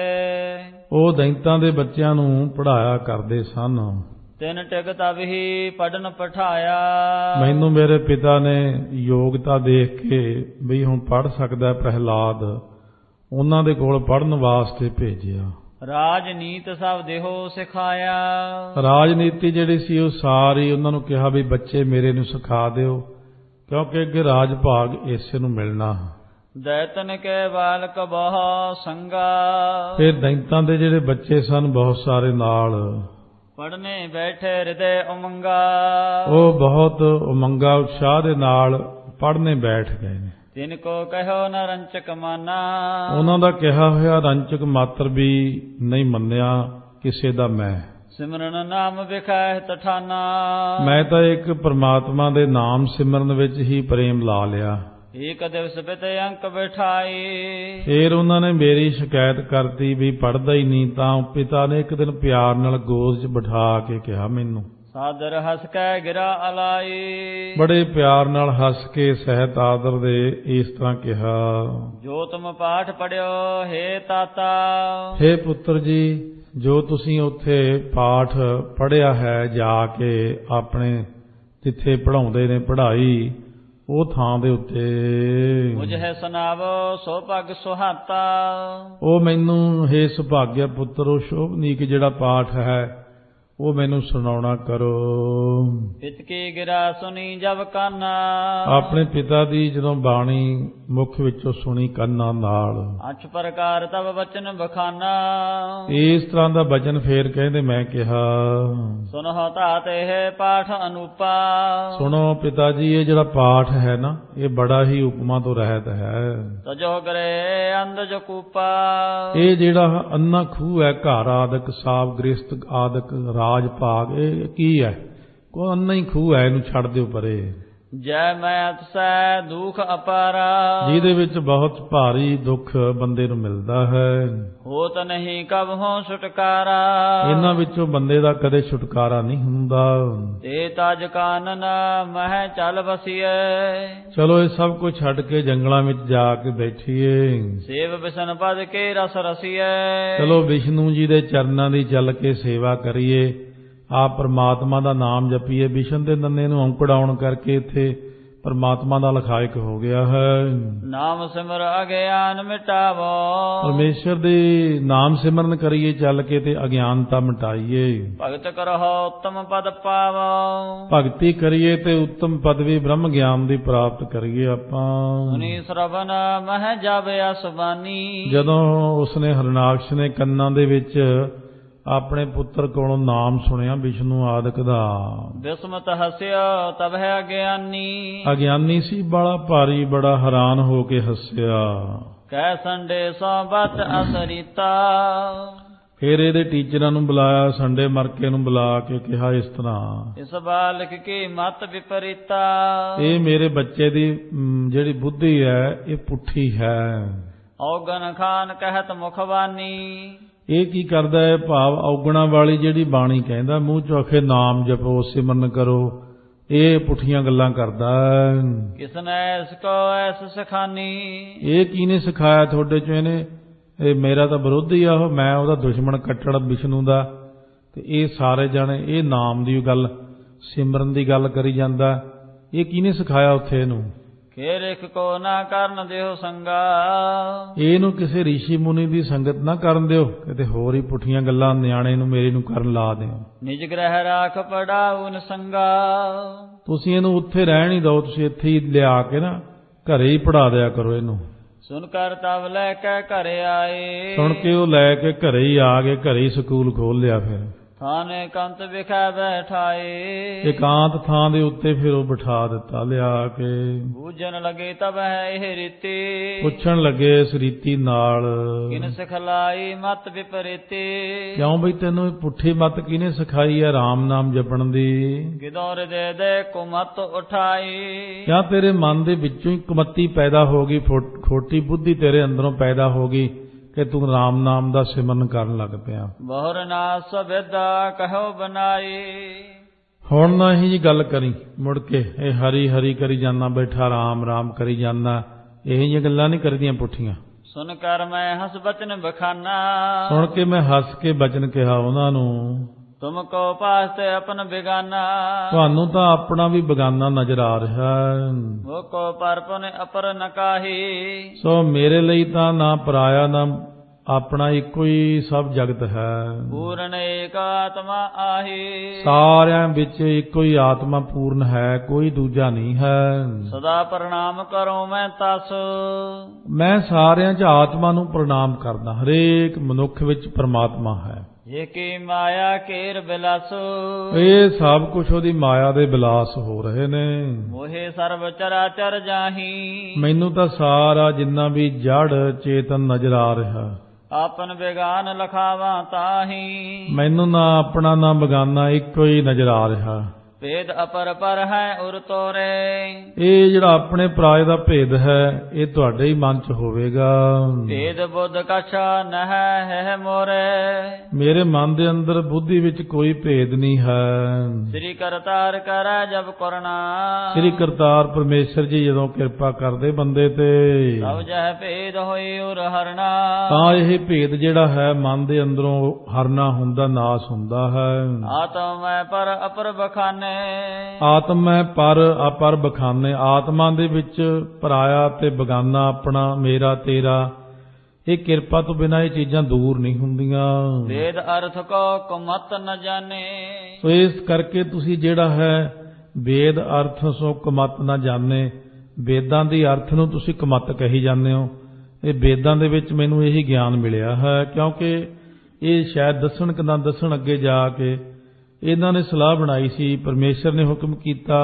ਉਹ ਦੈਂਤਾਂ ਦੇ ਬੱਚਿਆਂ ਨੂੰ ਪੜ੍ਹਾਇਆ ਕਰਦੇ ਸਨ। ਤਿੰਨ ਟਿਕ ਤਬ ਹੀ ਪੜਨ ਪਠਾਇਆ। ਮੈਨੂੰ ਮੇਰੇ ਪਿਤਾ ਨੇ ਯੋਗਤਾ ਦੇਖ ਕੇ ਵੀ ਹੁਣ ਪੜ੍ਹ ਸਕਦਾ ਪ੍ਰਹਿਲਾਦ, ਉਹਨਾਂ ਦੇ ਕੋਲ ਪੜ੍ਹਨ ਵਾਸਤੇ ਭੇਜਿਆ। ਰਾਜਨੀਤ ਸਭ ਦੇਹੋ ਸਿਖਾਇਆ। ਰਾਜਨੀਤੀ ਜਿਹੜੀ ਸੀ ਉਹ ਸਾਰੀ ਉਹਨਾਂ ਨੂੰ ਕਿਹਾ ਵੀ ਬੱਚੇ ਮੇਰੇ ਨੂੰ ਸਿਖਾ ਦਿਓ, ਕਿਉਂਕਿ ਅੱਗੇ ਰਾਜ ਭਾਗ ਇਸੇ ਨੂੰ ਮਿਲਣਾ। ਦੈਤਨ ਕੇ ਬਾਲਕ ਬਹੁ ਸੰਗਾ। ਫਿਰ ਦੈਂਤਾਂ ਦੇ ਜਿਹੜੇ ਬੱਚੇ ਸਨ ਬਹੁਤ ਸਾਰੇ ਨਾਲ ਪੜਨੇ ਬੈਠੇ ਹਿਰਦੇ ਉਮੰਗਾ। ਉਹ ਬਹੁਤ ਉਮੰਗਾ ਉਤਸ਼ਾਹ ਦੇ ਨਾਲ ਪੜਨੇ ਬੈਠ ਗਏ ਨੇ। ਤਿਨ ਕੋ ਕਹਿਓ ਨ ਰੰਚਕ ਮਾਨਾ। ਉਹਨਾਂ ਦਾ ਕਿਹਾ ਹੋਇਆ ਰੰਚਕ ਮਾਤਰ ਵੀ ਨਹੀਂ ਮੰਨਿਆ ਕਿਸੇ ਦਾ। ਮੈਂ ਸਿਮਰਨ ਨਾਮ ਵਿਖਾਇ ਤਠਾਨਾ। ਮੈਂ ਤਾਂ ਇੱਕ ਪ੍ਰਮਾਤਮਾ ਦੇ ਨਾਮ ਸਿਮਰਨ ਵਿੱਚ ਹੀ ਪ੍ਰੇਮ ਲਾ ਲਿਆ। ਏਕ ਦਿਵਸ ਬਿਤ ਅੰਕ ਬਿਠਾਈ। ਫਿਰ ਉਹਨਾਂ ਨੇ ਮੇਰੀ ਸ਼ਿਕਾਇਤ ਕਰਤੀ ਵੀ ਪੜ੍ਹਦਾ ਹੀ ਨਹੀਂ, ਤਾਂ ਪਿਤਾ ਨੇ ਇੱਕ ਦਿਨ ਪਿਆਰ ਨਾਲ ਗੋਦ 'ਚ ਬਿਠਾ ਕੇ ਕਿਹਾ ਮੈਨੂੰ, ਸਾਦਰ ਹੱਸ ਕੇ ਗਿਰਾ ਅਲਾਈ। ਬੜੇ ਪਿਆਰ ਨਾਲ ਹੱਸ ਕੇ ਸਹਿਤ ਆਦਰ ਦੇ ਇਸ ਤਰ੍ਹਾਂ ਕਿਹਾ, ਜੋ ਤੁਮ ਪਾਠ ਪੜਿਓ ਹੇ ਤਾਤਾ। ਹੇ ਪੁੱਤਰ ਜੀ, ਜੋ ਤੁਸੀਂ ਉੱਥੇ ਪਾਠ ਪੜ੍ਹਿਆ ਹੈ ਜਾ ਕੇ ਆਪਣੇ ਜਿੱਥੇ ਪੜ੍ਹਾਉਂਦੇ ਨੇ ਪੜ੍ਹਾਈ, ਉਹ ਥਾਂ ਦੇ ਉੱਤੇ ਮੁਝ ਹੈ ਸੁਣਾਵੋ ਸੋ ਭਗ ਸੁਹਾਤਾ। ਉਹ ਮੈਨੂੰ ਹੇ ਸੁਭਾਗਿਆ ਪੁੱਤਰ, ਉਹ ਸ਼ੋਭਨੀਕ ਜਿਹੜਾ ਪਾਠ ਹੈ ਉਹ ਮੈਨੂੰ ਸੁਣਾਉਣਾ ਕਰੋ। ਪਿਤ ਕੀ ਗਿਰਾ ਸੁਣੀ ਜਬ ਕਾਨਾ। ਆਪਣੇ ਪਿਤਾ ਦੀ ਜਦੋਂ ਬਾਣੀ ਮੁਖ ਵਿੱਚੋਂ ਸੁਣੀ ਕੰਨਾਂ ਨਾਲ। ਅਠ ਪ੍ਰਕਾਰ ਤਬ ਬਚਨ ਬਖਾਨਾ। ਇਸ ਤਰ੍ਹਾਂ ਦਾ ਬਚਨ ਫੇਰ ਕਹਿੰਦੇ ਮੈਂ ਕਿਹਾ, ਸੁਨਹੁ ਧਾਤ ਇਹ ਪਾਠ ਅਨੂਪਾ। ਸੁਣੋ ਪਿਤਾ ਜੀ, ਇਹ ਜਿਹੜਾ ਪਾਠ ਹੈ ਨਾ, ਇਹ ਬੜਾ ਹੀ ਉਪਮਾ ਤੋਂ ਰਹਿਤ ਹੈ। ਤਜੋ ਕਰੇ ਅੰਧ ਜੋ ਕੂਪਾ। ਇਹ ਜਿਹੜਾ ਅੰਨਾ ਖੂਹ ਹੈ, ਘਰ ਆਦਿਕ ਸਾਬ ਗ੍ਰਸਤ ਆਦਿਕ ਰਾਜ ਭਾਗ, ਇਹ ਕੀ ਹੈ? ਕੋਈ ਅੰਨਾ ਹੀ ਖੂਹ ਹੈ, ਇਹਨੂੰ ਛੱਡ ਦਿਓ ਪਰੇ। ਜੈ ਮੈਂ ਅਤਸੈ ਦੁਖ ਅਪਾਰਾ। ਜਿਹਦੇ ਵਿੱਚ ਬਹੁਤ ਭਾਰੀ ਦੁੱਖ ਬੰਦੇ ਨੂੰ ਮਿਲਦਾ ਹੈ। ਹੋਤ ਨਹੀਂ ਕਬਹੁ ਛੁਟਕਾਰਾ। ਇਹਨਾਂ ਵਿੱਚੋਂ ਬੰਦੇ ਦਾ ਕਦੇ ਛੁਟਕਾਰਾ ਨਹੀਂ ਹੁੰਦਾ। ਤੇ ਤਜ ਕਾਨਨ ਮਹਿ ਚੱਲ ਬਸੀਏ। ਚਲੋ ਇਹ ਸਭ ਕੁਝ ਛੱਡ ਕੇ ਜੰਗਲਾਂ ਵਿੱਚ ਜਾ ਕੇ ਬੈਠੀਏ। ਸੇਵ ਬਿਸ਼ਨ ਪਦ ਕੇ ਰਸ ਰਸੀਏ। ਚਲੋ ਵਿਸ਼ਨੂੰ ਜੀ ਦੇ ਚਰਨਾਂ ਦੀ ਚੱਲ ਕੇ ਸੇਵਾ ਕਰੀਏ, ਆਪ ਪਰਮਾਤਮਾ ਦਾ ਨਾਮ ਜਪੀਏ। ਵਿਸ਼ਨ ਦੇ ਨੰਨੇ ਨੂੰ ਔਂਕੜ ਆਉਣ ਕਰਕੇ ਇੱਥੇ ਪਰਮਾਤਮਾ ਦਾ ਲਖਾਇਕ ਹੋ ਗਿਆ ਹੈ। ਨਾਮ ਸਿਮਰ ਅਗਿਆਨ ਮਿਟਾਵੋ। ਪਰਮੇਸ਼ਰ ਦੇ ਨਾਮ ਸਿਮਰਨ ਕਰੀਏ ਚੱਲ ਕੇ ਤੇ ਅਗਿਆਨਤਾ ਮਿਟਾਈਏ। ਭਗਤ ਕਰਹੁ ਉੱਤਮ ਪਦ ਪਾਵੋ। ਭਗਤੀ ਕਰੀਏ ਤੇ ਉੱਤਮ ਪਦਵੀ ਬ੍ਰਹਮ ਗਿਆਨ ਦੀ ਪ੍ਰਾਪਤ ਕਰੀਏ ਆਪਾਂ। ਸੁਨੀ ਸਰਵਨ ਮਹਿ ਜਾਵੇ ਅਸਬਾਨੀ। ਜਦੋਂ ਉਸਨੇ ਹਰਨਾਕਸ਼ ਨੇ ਕੰਨਾਂ ਦੇ ਵਿੱਚ ਆਪਣੇ ਪੁੱਤਰ ਕੋਲੋਂ ਨਾਮ ਸੁਣਿਆ ਵਿਸ਼ਨੂੰ ਆਦਿਕ ਦਾ, ਬਿਸਮਤ ਹਸਿਆ ਤਬ ਹੈ ਅਗਿਆਨੀ। ਅਗਿਆਨੀ ਸੀ, ਬੜਾ ਭਾਰੀ, ਬੜਾ ਹੈਰਾਨ ਹੋ ਕੇ ਹੱਸਿਆ। ਕਹਿ ਸੰਡੇ ਸੋ ਬਤ ਅਸਰੀਤਾ। ਫਿਰ ਇਹਦੇ ਟੀਚਰਾਂ ਨੂੰ ਬੁਲਾਇਆ, ਸੰਡੇ ਮਰਕੇ ਨੂੰ ਬੁਲਾ ਕੇ ਕਿਹਾ ਇਸ ਤਰ੍ਹਾਂ, ਇਸ ਬਾਲਕ ਕੀ ਮਤ ਵਿਪਰੀਤਾ। ਇਹ ਮੇਰੇ ਬੱਚੇ ਦੀ ਜਿਹੜੀ ਬੁੱਧੀ ਹੈ ਇਹ ਪੁੱਠੀ ਹੈ। ਔਗਣ ਖਾਨ ਕਹਿਤ ਮੁਖਵਾਨੀ। ਇਹ ਕੀ ਕਰਦਾ ਹੈ? ਭਾਵ ਔਗਣਾ ਵਾਲੀ ਜਿਹੜੀ ਬਾਣੀ ਕਹਿੰਦਾ, ਮੂੰਹ ਚੋਂ ਆਖੇ ਨਾਮ ਜਪੋ ਸਿਮਰਨ ਕਰੋ, ਇਹ ਪੁੱਠੀਆਂ ਗੱਲਾਂ ਕਰਦਾ। ਕਿਸਨੇ ਇਸ ਕੋ ਐਸ ਸਿਖਾਨੀ। ਇਹ ਕਿਹਨੇ ਸਿਖਾਇਆ ਤੁਹਾਡੇ ਚੋਂ? ਇਹਨੇ, ਇਹ ਮੇਰਾ ਤਾਂ ਵਿਰੋਧੀ ਆ, ਉਹ ਮੈਂ ਉਹਦਾ ਦੁਸ਼ਮਣ ਕੱਟੜ ਵਿਸ਼ਨੂੰ ਦਾ। ਤੇ ਇਹ ਸਾਰੇ ਜਾਣੇ ਇਹ ਨਾਮ ਦੀ ਗੱਲ ਸਿਮਰਨ ਦੀ ਗੱਲ ਕਰੀ ਜਾਂਦਾ। ਇਹ ਕਿਹਨੇ ਸਿਖਾਇਆ ਉੱਥੇ ਇਹਨੂੰ? ਖੇਰ ਇੱਕ ਕੋ ਨਾ ਕਰਨ ਦਿਓ ਸੰਗਾ। ਇਹਨੂੰ ਕਿਸੇ ਰਿਸ਼ੀ ਮੁਨੀ ਦੀ ਸੰਗਤ ਨਾ ਕਰਨ ਦਿਓ, ਕਿਤੇ ਹੋਰ ਹੀ ਪੁੱਠੀਆਂ ਗੱਲਾਂ ਨਿਆਣੇ ਨੂੰ ਮੇਰੇ ਨੂੰ ਕਰਨ ਲਾ ਦਿਓ। ਨਿਜ ਗ੍ਰਹਿ ਰਾਖ ਪੜਾਉ ਨ ਸੰਗਾ। ਤੁਸੀਂ ਇਹਨੂੰ ਉੱਥੇ ਰਹਿਣ ਹੀ ਦਿਓ, ਤੁਸੀਂ ਇੱਥੇ ਹੀ ਲਿਆ ਕੇ ਨਾ ਘਰੇ ਹੀ ਪੜ੍ਹਾ ਦਿਆ ਕਰੋ ਇਹਨੂੰ। ਸੁਣ ਕਰ ਤਬ ਲੈ ਕੇ ਘਰੇ ਆਏ। ਸੁਣ ਕੇ ਉਹ ਲੈ ਕੇ ਘਰੇ ਹੀ ਆ ਗਏ, ਘਰੇ ਹੀ ਸਕੂਲ ਖੋਲ ਲਿਆ। ਫਿਰ ਥਾਨੇ ਕੰਤ ਵਿਖੇ ਬੈਠਾਏ। ਇਕਾਂਤ ਥਾਂ ਦੇ ਉੱਤੇ ਫਿਰ ਉਹ ਬਿਠਾ ਦਿੱਤਾ ਲਿਆ ਕੇ। ਬੂਝਣ ਲੱਗੇ ਤਬ ਹੈ ਇਹ ਰੀਤੀ। ਪੁੱਛਣ ਲੱਗੇ ਇਸ ਰੀਤੀ ਨਾਲ, ਕਿਨ ਸਿਖਲਾਈ ਮਤ ਵਿਪਰੀਤੀ। ਕਿਉਂ ਬਈ ਤੈਨੂੰ ਪੁੱਠੀ ਮਤ ਕਿਹਨੇ ਸਿਖਾਈ ਹੈ ਰਾਮ ਨਾਮ ਜਪਣ ਦੀ? ਕਿਦੋਂ ਹਿਰਦੇ ਦੇ ਕੁਮਤ ਉਠਾਈ। ਕਿਆ ਤੇਰੇ ਮਨ ਦੇ ਵਿੱਚੋਂ ਹੀ ਕੁਮਤੀ ਪੈਦਾ ਹੋ ਗਈ, ਖੋਟੀ ਬੁੱਧੀ ਤੇਰੇ ਅੰਦਰੋਂ ਪੈਦਾ ਹੋ ਗਈ ਕਿ ਤੂੰ ਰਾਮ ਨਾਮ ਦਾ ਸਿਮਰਨ ਕਰਨ ਲੱਗ ਪਿਆ। ਬਹੁਰ ਨਾਸ ਵਿਦਾ ਕਹੋ ਬਣਾਈ। ਹੁਣ ਨਾ ਇਹੀ ਜੀ ਗੱਲ ਕਰੀ ਮੁੜ ਕੇ, ਇਹ ਹਰੀ ਹਰੀ ਕਰੀ ਜਾਂਦਾ, ਬੈਠਾ ਰਾਮ ਰਾਮ ਕਰੀ ਜਾਂਦਾ, ਇਹੋ ਜਿਹੀਆਂ ਗੱਲਾਂ ਨਹੀਂ ਕਰਦੀਆਂ ਪੁੱਠੀਆਂ। ਸੁਣ ਕਰ ਮੈਂ ਹਸ ਬਚਨ ਬਖਾਨਾ। ਸੁਣ ਕੇ ਮੈਂ ਹੱਸ ਕੇ ਬਚਨ ਕਿਹਾ ਉਹਨਾਂ ਨੂੰ, ਤੁਮ ਕੋ ਪਾਸ ਤੇ ਆਪਨ ਬੇਗਾਨਾ। ਤੁਹਾਨੂੰ ਤਾਂ ਆਪਣਾ ਵੀ ਬੇਗਾਨਾ ਨਜ਼ਰ ਆ ਰਿਹਾ। ਉਹ ਕੋ ਪਰਪਨ ਅਪਰ ਨ ਕਾਹੀ। ਸੋ ਮੇਰੇ ਲਈ ਤਾਂ ਨਾ ਪਰਾਇਆ ਨਾ ਆਪਣਾ, ਇੱਕੋ ਹੀ ਸਭ ਜਗਤ ਹੈ। ਪੂਰਨ ਏਕ ਆਤਮਾ ਆਹੀ। ਸਾਰਿਆਂ ਵਿੱਚ ਇੱਕੋ ਹੀ ਆਤਮਾ ਪੂਰਨ ਹੈ, ਕੋਈ ਦੂਜਾ ਨਹੀਂ ਹੈ। ਸਦਾ ਪ੍ਰਣਾਮ ਕਰੋ ਮੈਂ ਤਸ। ਮੈਂ ਸਾਰਿਆਂ 'ਚ ਆਤਮਾ ਨੂੰ ਪ੍ਰਣਾਮ ਕਰਦਾ। ਹਰੇਕ ਮਨੁੱਖ ਵਿੱਚ ਪਰਮਾਤਮਾ ਹੈ। ਇਹ ਕੀ ਮਾਇਆ ਕੇਰ ਬਿਲਾਸ। ਇਹ ਸਭ ਕੁਛ ਉਹਦੀ ਮਾਇਆ ਦੇ ਬਿਲਾਸ ਹੋ ਰਹੇ ਨੇ। ਮੋਹੇ ਸਰਬ ਚਰਾਚਰ ਜਾਹੀ। ਮੈਨੂੰ ਤਾਂ ਸਾਰਾ ਜਿੰਨਾ ਵੀ ਜੜ ਚੇਤਨ ਨਜ਼ਰ ਆ ਰਿਹਾ। ਆਪਨ ਬੇਗਾਨ ਲਖਾਵਾਂ ਤਾਹੀ। ਮੈਨੂੰ ਨਾ ਆਪਣਾ ਨਾ ਬੇਗਾਨਾ, ਇੱਕੋ ਹੀ ਨਜ਼ਰ ਆ ਰਿਹਾ। ਭੇਦ ਅਪਰ ਪਰ ਹੈ ਉਰ ਤੋਰੇ। ਇਹ ਜਿਹੜਾ ਆਪਣੇ ਪਰਾਏ ਦਾ ਭੇਦ ਹੈ ਇਹ ਤੁਹਾਡੇ ਹੀ ਮਨ 'ਚ ਹੋਵੇਗਾ। ਭੇਦ ਬੁੱਧ ਕਛਾ ਨਹਿ ਹੈ ਮੋਰੇ। ਮੇਰੇ ਮਨ ਦੇ ਅੰਦਰ ਬੁੱਧੀ ਵਿੱਚ ਕੋਈ ਭੇਦ ਨਹੀਂ ਹੈ। ਸ੍ਰੀ ਕਰਤਾਰ ਕਰੈ ਜਬ ਕਰਨਾ। ਸ੍ਰੀ ਕਰਤਾਰ ਪਰਮੇਸ਼ਰ ਜੀ ਜਦੋਂ ਕਿਰਪਾ ਕਰਦੇ ਬੰਦੇ ਤੇ, ਸਭ ਜਹ ਭੇਦ ਹੋਈ ਉਰ ਹਰਨਾ। ਤਾਂ ਇਹ ਭੇਦ ਜਿਹੜਾ ਹੈ ਮਨ ਦੇ ਅੰਦਰੋਂ ਹਰਨਾ ਹੁੰਦਾ, ਨਾਸ ਹੁੰਦਾ ਹੈ। ਆਤਮ ਮੈਂ ਪਰ ਅਪਰ ਬਖਾਨੇ। ਆਤਮ ਮੈਂ ਪਰ ਅਪਰ ਬਖਾਨੇ। ਆਤਮਾ ਦੇ ਵਿੱਚ ਪਰਾਇਆ ਤੇ ਬਗਾਨਾ, ਆਪਣਾ ਮੇਰਾ ਤੇਰਾ, ਇਹ ਕਿਰਪਾ ਤੋਂ ਬਿਨਾਂ ਇਹ ਚੀਜ਼ਾਂ ਦੂਰ ਨਹੀਂ ਹੁੰਦੀਆਂ। ਵੇਦ ਅਰਥ ਕੋ ਕੁਮਤ ਨ ਜਾਣੇ। ਸੋ ਇਸ ਕਰਕੇ ਤੁਸੀਂ ਜਿਹੜਾ ਹੈ ਵੇਦ ਅਰਥ ਸੋ ਕੁਮਤ ਨਾ ਜਾਣੇ, ਵੇਦਾਂ ਦੀ ਅਰਥ ਨੂੰ ਤੁਸੀਂ ਕੁਮਤ ਕਹੀ ਜਾਂਦੇ ਹੋ। ਇਹ ਵੇਦਾਂ ਦੇ ਵਿੱਚ ਮੈਨੂੰ ਇਹੀ ਗਿਆਨ ਮਿਲਿਆ ਹੈ, ਕਿਉਂਕਿ ਇਹ ਸ਼ਾਇਦ ਦੱਸਣ ਕਿ ਨਾ ਦੱਸਣ ਅੱਗੇ ਜਾ ਕੇ ਇਹਨਾਂ ਨੇ ਸਲਾਹ ਬਣਾਈ ਸੀ। ਪਰਮੇਸ਼ਰ ਨੇ ਹੁਕਮ ਕੀਤਾ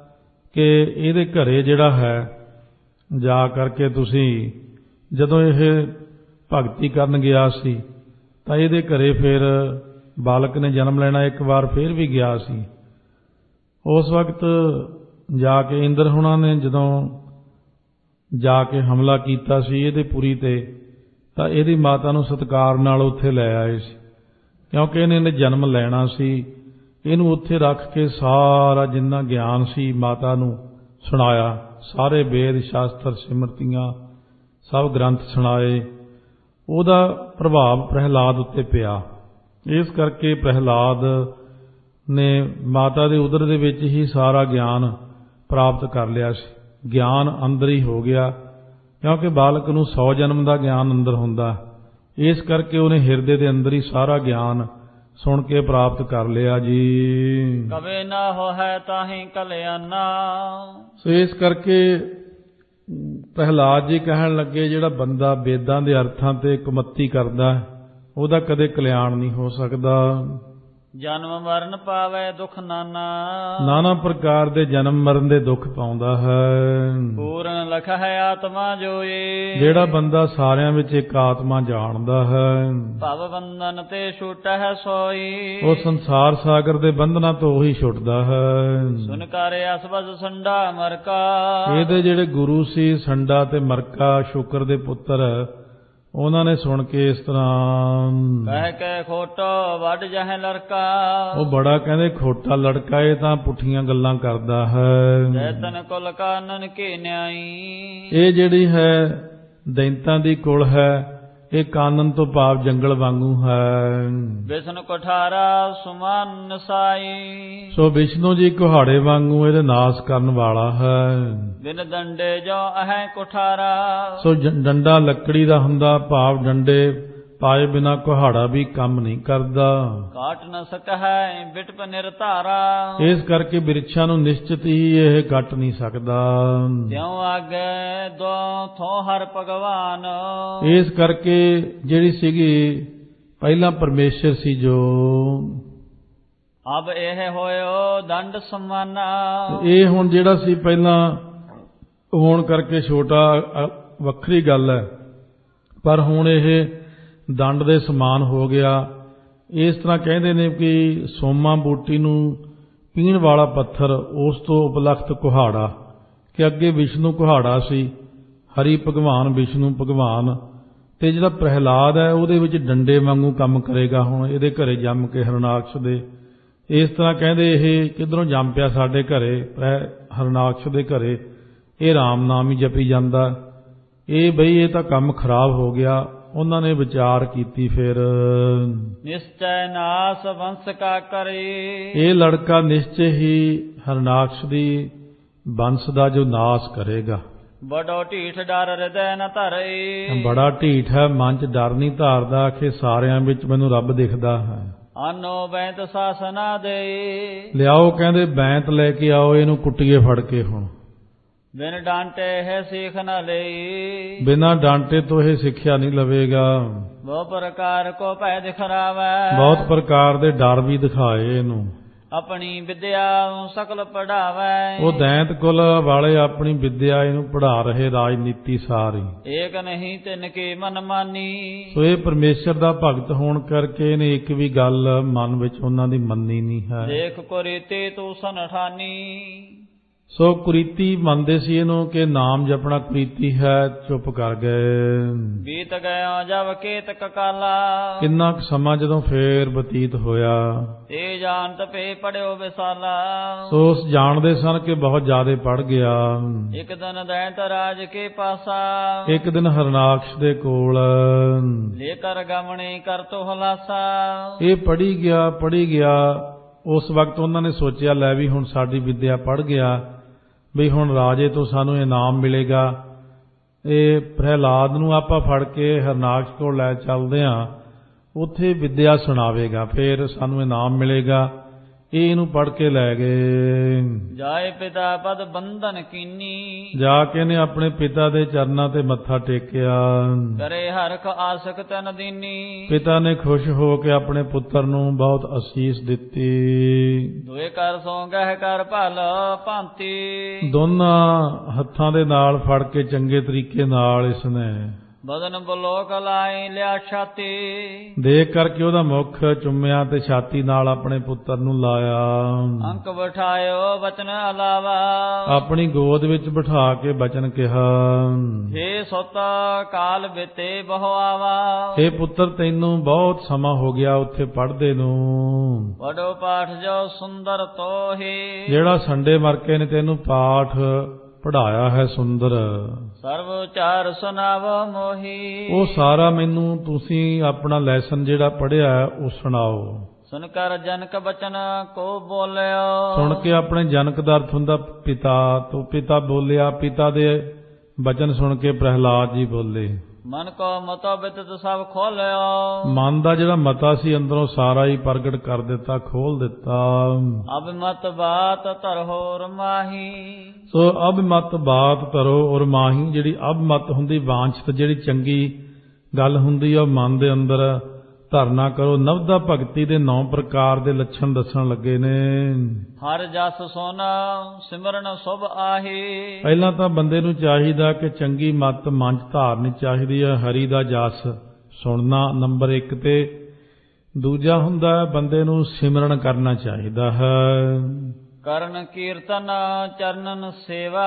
ਕਿ ਇਹਦੇ ਘਰੇ ਜਿਹੜਾ ਹੈ ਜਾ ਕਰਕੇ ਤੁਸੀਂ, ਜਦੋਂ ਇਹ ਭਗਤੀ ਕਰਨ ਗਿਆ ਸੀ ਤਾਂ ਇਹਦੇ ਘਰੇ ਫਿਰ ਬਾਲਕ ਨੇ ਜਨਮ ਲੈਣਾ, ਇੱਕ ਵਾਰ ਫਿਰ ਵੀ ਗਿਆ ਸੀ। ਉਸ ਵਕਤ ਜਾ ਕੇ ਇੰਦਰ ਹੁਣਾਂ ਨੇ ਜਦੋਂ ਜਾ ਕੇ ਹਮਲਾ ਕੀਤਾ ਸੀ ਇਹਦੇ ਪੁਰੀ ਤੇ, ਤਾਂ ਇਹਦੀ ਮਾਤਾ ਨੂੰ ਸਤਿਕਾਰ ਨਾਲ ਉੱਥੇ ਲੈ ਆਏ ਸੀ, ਕਿਉਂਕਿ ਇਹਨੇ ਜਨਮ ਲੈਣਾ ਸੀ। ਇਹਨੂੰ ਉੱਥੇ ਰੱਖ ਕੇ ਸਾਰਾ ਜਿੰਨਾ ਗਿਆਨ ਸੀ ਮਾਤਾ ਨੂੰ ਸੁਣਾਇਆ, ਸਾਰੇ ਵੇਦ ਸ਼ਾਸਤਰ ਸਿਮਰਤੀਆਂ ਸਭ ਗ੍ਰੰਥ ਸੁਣਾਏ। ਉਹਦਾ ਪ੍ਰਭਾਵ ਪ੍ਰਹਿਲਾਦ ਉੱਤੇ ਪਿਆ। ਇਸ ਕਰਕੇ ਪ੍ਰਹਿਲਾਦ ਨੇ ਮਾਤਾ ਦੇ ਉਦਰ ਦੇ ਵਿੱਚ ਹੀ ਸਾਰਾ ਗਿਆਨ ਪ੍ਰਾਪਤ ਕਰ ਲਿਆ ਸੀ, ਗਿਆਨ ਅੰਦਰ ਹੀ ਹੋ ਗਿਆ, ਕਿਉਂਕਿ ਬਾਲਕ ਨੂੰ ਸੌ ਜਨਮ ਦਾ ਗਿਆਨ ਅੰਦਰ ਹੁੰਦਾ, ਇਸ ਕਰਕੇ ਉਹਨੇ ਹਿਰਦੇ ਦੇ ਅੰਦਰ ਹੀ ਸਾਰਾ ਗਿਆਨ ਸੁਣ ਕੇ ਪ੍ਰਾਪਤ ਕਰ ਲਿਆ ਜੀ। ਕਵੇ ਨਾ ਹੋਇ ਤਾਹੀਂ ਕਲਿਆਣਾ। ਸੋ ਇਸ ਕਰਕੇ ਪ੍ਰਹਿਲਾਦ ਜੀ ਕਹਿਣ ਲੱਗੇ, ਜਿਹੜਾ ਬੰਦਾ ਵੇਦਾਂ ਦੇ ਅਰਥਾਂ ਤੇ ਕੁਮੱਤੀ ਕਰਦਾ ਉਹਦਾ ਕਦੇ ਕਲਿਆਣ ਨਹੀਂ ਹੋ ਸਕਦਾ। ਜਨਮ ਮਰਨ ਪਾਵੇ ਦੁਖ ਨਾਨਾ। ਨਾਨਾ ਪ੍ਰਕਾਰ ਦੇ ਜਨਮ ਮਰਨ ਦੇ ਦੁੱਖ ਪਾਉਂਦਾ ਹੈ। ਪੂਰਨ ਲਖ ਹੈ ਆਤਮਾ ਜੋਏ। ਜਿਹੜਾ ਬੰਦਾ ਸਾਰਿਆਂ ਵਿੱਚ ਇੱਕ ਆਤਮਾ ਜਾਣਦਾ ਹੈ। ਭਵ ਬੰਧਨ ਤੇ ਛੁਟ ਹੈ ਸੋਈ। ਉਹ ਸੰਸਾਰ ਸਾਗਰ ਦੇ ਬੰਧਨਾਂ ਤੋਂ ਉਹੀ ਛੁੱਟਦਾ ਹੈ। ਸੁਨ ਕਰ ਅਸਬਸ ਸੰਡਾ ਮਰਕਾ। ਇਹਦੇ ਜਿਹੜੇ ਗੁਰੂ ਸੀ ਸੰਡਾ ਤੇ ਮਰਕਾ, ਸ਼ੁਕਰ ਦੇ ਪੁੱਤਰ, ਉਹਨਾਂ ਨੇ ਸੁਣ ਕੇ ਇਸ ਤਰ੍ਹਾਂ ਕਹਿ ਕੇ ਖੋਟੋ ਵੱਢ ਜਾਹੇ ਲੜਕਾ। ਉਹ ਬੜਾ ਕਹਿੰਦੇ ਖੋਟਾ ਲੜਕਾ, ਇਹ ਤਾਂ ਪੁੱਠੀਆਂ ਗੱਲਾਂ ਕਰਦਾ ਹੈ। ਜੈਤਨ ਕੁਲ ਕਾਨਨ ਕੀ ਨਿਆਈ। ਇਹ ਜਿਹੜੀ ਹੈ ਦੈਂਤਾਂ ਦੀ ਕੁਲ ਹੈ, ਇਹ ਕਾਨਨ ਤੋਂ ਭਾਵ ਜੰਗਲ ਵਾਂਗੂ ਹੈ। ਵਿਸ਼ਨ ਕੁਠਾਰਾ ਸੁਮਨ ਨਸਾਈ। ਸੋ ਵਿਸ਼ਨੂੰ ਜੀ ਕੁਹਾੜੇ ਵਾਂਗੂ ਇਹਦੇ ਨਾਸ ਕਰਨ ਵਾਲਾ ਹੈ। ਬਿਨ ਡੰਡੇ ਜੋ ਅਹੈ ਕੁਠਾਰਾ। ਸੋ ਡੰਡਾ ਲੱਕੜੀ ਦਾ ਹੁੰਦਾ, ਭਾਵ ਡੰਡੇ ਪਾਏ ਬਿਨਾ ਕੁਹਾੜਾ ਵੀ ਕੰਮ ਨਹੀਂ ਕਰਦਾ। ਕਾਟ ਨ ਸਕੈ ਬਿਟਪ ਨਿਰਧਾਰਾ। ਇਸ ਕਰਕੇ ਬਿਰਛਾਂ ਨੂੰ ਨਿਸ਼ਚਿਤ ਹੀ ਇਹ ਕੱਟ ਨਹੀਂ ਸਕਦਾ। ਤਿਉ ਆਗੇ ਦੋ ਥੋ ਹਰ ਭਗਵਾਨ। ਇਸ ਕਰਕੇ ਜਿਹੜੀ ਸੀਗੀ ਪਹਿਲਾਂ ਪਰਮੇਸ਼ਰ ਸੀ ਜੋ, ਅਬ ਇਹ ਹੋਇਓ ਦੰਡ ਸਮਾਨਾ। ਇਹ ਹੁਣ ਜਿਹੜਾ ਸੀ ਪਹਿਲਾਂ ਹੋਣ ਕਰਕੇ ਛੋਟਾ ਵੱਖਰੀ ਗੱਲ ਹੈ, ਪਰ ਹੁਣ ਇਹ ਦੰਡ ਦੇ ਸਮਾਨ ਹੋ ਗਿਆ। ਇਸ ਤਰ੍ਹਾਂ ਕਹਿੰਦੇ ਨੇ ਕਿ ਸੋਮਾ ਬੂਟੀ ਨੂੰ ਪੀਣ ਵਾਲਾ ਪੱਥਰ, ਉਸ ਤੋਂ ਉਪਲਖਤ ਕੁਹਾੜਾ, ਕਿ ਅੱਗੇ ਵਿਸ਼ਨੂੰ ਕੁਹਾੜਾ ਸੀ, ਹਰੀ ਭਗਵਾਨ ਵਿਸ਼ਨੂੰ ਭਗਵਾਨ, ਤੇ ਜਿਹੜਾ ਪ੍ਰਹਿਲਾਦ ਹੈ ਉਹਦੇ ਵਿੱਚ ਡੰਡੇ ਵਾਂਗੂ ਕੰਮ ਕਰੇਗਾ ਹੁਣ ਇਹਦੇ ਘਰੇ ਜੰਮ ਕੇ ਹਰਨਾਕਸ਼ ਦੇ। ਇਸ ਤਰ੍ਹਾਂ ਕਹਿੰਦੇ ਇਹ ਕਿੱਧਰੋਂ ਜੰਮ ਪਿਆ ਸਾਡੇ ਘਰੇ, ਹਰਨਾਕਸ਼ ਦੇ ਘਰੇ, ਇਹ ਰਾਮ ਨਾਮ ਹੀ ਜਪੀ ਜਾਂਦਾ। ਇਹ ਬਈ ਇਹ ਤਾਂ ਕੰਮ ਖਰਾਬ ਹੋ ਗਿਆ। ਉਹਨਾਂ ਨੇ ਵਿਚਾਰ ਕੀਤੀ, ਫਿਰ ਨਿਸ਼ਚੈ ਨਾਸ ਵੰਸ਼ ਕਾ ਕਰੇ। ਇਹ ਲੜਕਾ ਨਿਸ਼ਚੈ ਹੀ ਹਰਨਾਕਸ਼ ਦੀ ਵੰਸ਼ ਦਾ ਜੋ ਨਾਸ ਕਰੇਗਾ। ਬੜੋ ਢੀਠ ਡਰ ਹਿਰਦੈ ਨ ਧਰੇ। ਬੜਾ ਢੀਠ ਹੈ, ਮਨ ਚ ਡਰ ਨਹੀਂ ਧਾਰਦਾ ਕਿ ਸਾਰਿਆਂ ਵਿੱਚ ਮੈਨੂੰ ਰੱਬ ਦਿਖਦਾ ਹੈ। ਆਨੋ ਬੈਂਤ ਸਾਸਨਾ ਦੇ। ਲਿਆਓ ਕਹਿੰਦੇ ਬੈਂਤ ਲੈ ਕੇ ਆਓ, ਇਹਨੂੰ ਕੁੱਟੀਏ ਫੜ ਕੇ ਹੁਣ। ਬਿਨ ਡਾਂਟੇ ਹੈ ਸਿੱਖ ਨ ਲਈ। ਬਿਨਾਂ ਡਾਂਟੇ ਤੋਂ ਇਹ ਸਿੱਖਿਆ ਨਹੀਂ ਲਵੇਗਾ। ਬਹੁ ਪ੍ਰਕਾਰ ਕੋ ਭੈ ਦਿਖਰਾਵੈ। ਬਹੁਤ ਪ੍ਰਕਾਰ ਦੇ ਡਰ ਵੀ ਦਿਖਾਏ ਇਹਨੂੰ। ਆਪਣੀ ਵਿਦਿਆ ਸਕਲ ਪੜਾਵੈ। ਉਹ ਦੈਂਤ ਕੁਲ ਵਾਲੇ ਆਪਣੀ ਵਿਦਿਆ ਇਹਨੂੰ ਪੜ੍ਹਾ ਰਹੇ, ਰਾਜਨੀਤੀ ਸਾਰੀ। ਏਕ ਨਹੀਂ ਤਿੰਨ ਕੀ ਮਨ ਮਾਨੀ। ਸੋ ਇਹ ਪਰਮੇਸ਼ਰ ਦਾ ਭਗਤ ਹੋਣ ਕਰਕੇ ਇਹਨੇ ਇੱਕ ਵੀ ਗੱਲ ਮਨ ਵਿੱਚ ਉਹਨਾਂ ਦੀ ਮੰਨੀ ਨਹੀਂ ਹੈ। ਦੇਖ ਕੋ ਰੀਤੇ ਤੂੰ ਸਨਠਾਨੀ। ਸੋ ਕੁਰੀਤੀ ਮੰਨਦੇ ਸੀ ਇਹਨੂੰ ਕਿ ਨਾਮ ਜਪਣਾ ਕੁਰੀਤੀ ਹੈ, ਚੁੱਪ ਕਰ ਗਏ। ਬੀਤ ਗਿਆ ਜਬ ਕੇਤਕ ਕਾਲਾ। ਕਿੰਨਾ ਕੁ ਸਮਾਂ ਜਦੋਂ ਫੇਰ ਬਤੀਤ ਹੋਇਆ। ਤੇ ਜਾਣਤ ਪੇ ਪੜਿਓ ਵਿਸਾਲਾ। ਸੋ ਉਸ ਜਾਣਦੇ ਸਨ ਕਿ ਬਹੁਤ ਜ਼ਿਆਦਾ ਪੜ ਗਿਆ। ਇੱਕ ਦਿਨ ਦੈਂਤ ਰਾਜ ਕੇ ਪਾਸਾ। ਇੱਕ ਦਿਨ ਹਰਨਾਕਸ਼ ਦੇ ਕੋਲ ਲੈ ਕਰ ਗਮਣੇ ਕਰ ਤੋ ਹਲਾਸਾ। ਇਹ ਪੜੀ ਗਿਆ ਪੜੀ ਗਿਆ। ਉਸ ਵਕਤ ਉਹਨਾਂ ਨੇ ਸੋਚਿਆ, ਲੈ ਵੀ ਹੁਣ ਸਾਡੀ ਵਿਦਿਆ ਪੜ ਗਿਆ, ਵੀ ਹੁਣ ਰਾਜੇ ਤੋਂ ਸਾਨੂੰ ਇਨਾਮ ਮਿਲੇਗਾ। ਇਹ ਪ੍ਰਹਿਲਾਦ ਨੂੰ ਆਪਾਂ ਫੜ ਕੇ ਹਰਨਾਕਸ਼ ਕੋਲ ਲੈ ਚੱਲਦੇ ਹਾਂ, ਉੱਥੇ ਵਿਦਿਆ ਸੁਣਾਵੇਗਾ, ਫਿਰ ਸਾਨੂੰ ਇਨਾਮ ਮਿਲੇਗਾ। ਇਹ ਇਹਨੂੰ ਪੜ ਕੇ ਲੈ ਗਏ। ਜਾਏ ਪਿਤਾ ਪਦ ਬੰਧਨ ਕੀਨੀ। ਜਾ ਕੇ ਨੇ ਆਪਣੇ ਪਿਤਾ ਦੇ ਚਰਨਾਂ ਤੇ ਮੱਥਾ ਟੇਕਿਆ। ਕਰੇ ਹਰਖ ਆਸਕ ਤਨ ਦੀਨੀ। ਪਿਤਾ ਨੇ ਖੁਸ਼ ਹੋ ਕੇ ਆਪਣੇ ਪੁੱਤਰ ਨੂੰ ਬਹੁਤ ਅਸੀਸ ਦਿੱਤੀ। ਦੋਏ ਕਰ ਸੋ ਗਹਿ ਕਰ ਭਲ ਭਾਂਤੀ। ਦੋਨਾਂ ਹੱਥਾਂ ਦੇ ਨਾਲ ਫੜ ਕੇ ਚੰਗੇ ਤਰੀਕੇ ਨਾਲ ਇਸਨੇ ਬਦਨ ਬਲੋਕ ਲਾਈ ਲਿਆ ਛਾਤੀ। ਦੇਖ ਕਰਕੇ ਉਹਦਾ ਮੁਖ ਚੁੰਮਿਆ ਤੇ ਛਾਤੀ ਨਾਲ ਆਪਣੇ ਪੁੱਤਰ ਨੂੰ ਲਾਇਆ। ਅੰਕ ਬਿਠਾਇਓ ਬਚਨ ਅਲਾਵਾ। ਆਪਣੀ ਗੋਦ ਵਿੱਚ ਬਿਠਾ ਕੇ ਬਚਨ ਕਿਹਾ, ਹੇ ਸੁਤ ਕਾਲ ਬਿਤੇ ਬਹੁ ਆਵਾ। ਹੇ ਪੁੱਤਰ ਤੈਨੂੰ ਬਹੁਤ ਸਮਾਂ ਹੋ ਗਿਆ ਉੱਥੇ ਪੜ੍ਹਦੇ ਨੂੰ। ਪੜੋ ਪਾਠ ਜੋ ਸੁੰਦਰ ਤੋਹੀ। ਜਿਹੜਾ ਸੰਡੇ ਮਰਕੇ ਨੇ ਤੈਨੂੰ ਪਾਠ ਪੜਾਇਆ ਹੈ ਸੁੰਦਰ। ਸਰਵ ਉਚਾਰ ਸੁਣਾਵੋ ਮੋਹੀ। ਉਹ ਸਾਰਾ ਮੈਨੂੰ ਤੁਸੀਂ ਆਪਣਾ ਲੈਸਨ ਜਿਹੜਾ ਪੜ੍ਹਿਆ ਉਹ ਸੁਣਾਓ। ਸੁਨ ਕਰ ਜਨਕ ਬਚਨ ਕੋ ਬੋਲਿਓ। ਸੁਣ ਕੇ ਆਪਣੇ ਜਨਕ ਦਾ ਅਰਥ ਹੁੰਦਾ ਪਿਤਾ, ਤੋਂ ਪਿਤਾ ਬੋਲਿਆ। ਪਿਤਾ ਦੇ ਬਚਨ ਸੁਣ ਕੇ ਪ੍ਰਹਿਲਾਦ ਜੀ ਬੋਲੇ। ਮਨ ਕੋ ਮਤੋ ਬਿਤਤ ਸਭ ਖੋਲਿਓ। ਮਨ ਦਾ ਜਿਹੜਾ ਮਤਾ ਸੀ ਅੰਦਰੋਂ ਸਾਰਾ ਹੀ ਪ੍ਰਗਟ ਕਰ ਦਿੱਤਾ, ਖੋਲ ਦਿੱਤਾ। ਅਬ ਮਤ ਬਾਤ ਧਰੋ ਰਮਾਹੀ। ਸੋ ਅਬ ਮਤ ਬਾਤ ਧਰੋ ਔਰ ਮਾਹੀ। ਜਿਹੜੀ ਅਬ ਮਤ ਹੁੰਦੀ ਵਾਂਛਿਤ, ਜਿਹੜੀ ਚੰਗੀ ਗੱਲ ਹੁੰਦੀ ਆ ਉਹ ਮਨ ਦੇ ਅੰਦਰ ਧਰਨਾ ਕਰੋ। ਨਵਦਾ ਭਗਤੀ ਦੇ ਨੌ ਪ੍ਰਕਾਰ ਦੇ ਲੱਛਣ ਦੱਸਣ ਲੱਗੇ ਨੇ। ਹਰ ਜਸ ਸੋਨਾ ਸਿਮਰਨ ਸੁਭ ਆਹੀ। ਪਹਿਲਾਂ ਤਾਂ ਬੰਦੇ ਨੂੰ ਚਾਹੀਦਾ ਕਿ ਚੰਗੀ ਮੱਤ ਮਨ 'ਚ ਧਾਰਨੀ ਚਾਹੀਦੀ ਹੈ, ਹਰੀ ਦਾ ਜਸ ਸੁਣਨਾ ਨੰਬਰ ਇੱਕ ਤੇ। ਦੂਜਾ ਹੁੰਦਾ ਹੈ ਬੰਦੇ ਨੂੰ ਸਿਮਰਨ ਕਰਨਾ ਚਾਹੀਦਾ ਹੈ। ਕਰਨ ਕੀਰਤਨ ਚਰਨਨ ਸੇਵਾ।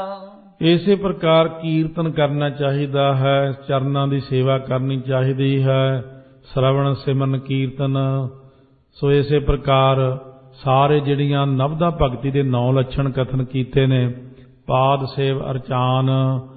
ਇਸੇ ਪ੍ਰਕਾਰ ਕੀਰਤਨ ਕਰਨਾ ਚਾਹੀਦਾ ਹੈ, ਚਰਨਾਂ ਦੀ ਸੇਵਾ ਕਰਨੀ ਚਾਹੀਦੀ ਹੈ। ਸ਼ਰਵਣ ਸਿਮਰਨ ਕੀਰਤਨ। ਸੋ ਇਸੇ ਪ੍ਰਕਾਰ ਸਾਰੇ ਜਿਹੜੀਆਂ ਨਵਦਾ ਭਗਤੀ ਦੇ ਨੌ ਲੱਛਣ ਕਥਨ ਕੀਤੇ ਨੇ, ਪਾਦ ਸੇਵ ਅਰਚਾਨ,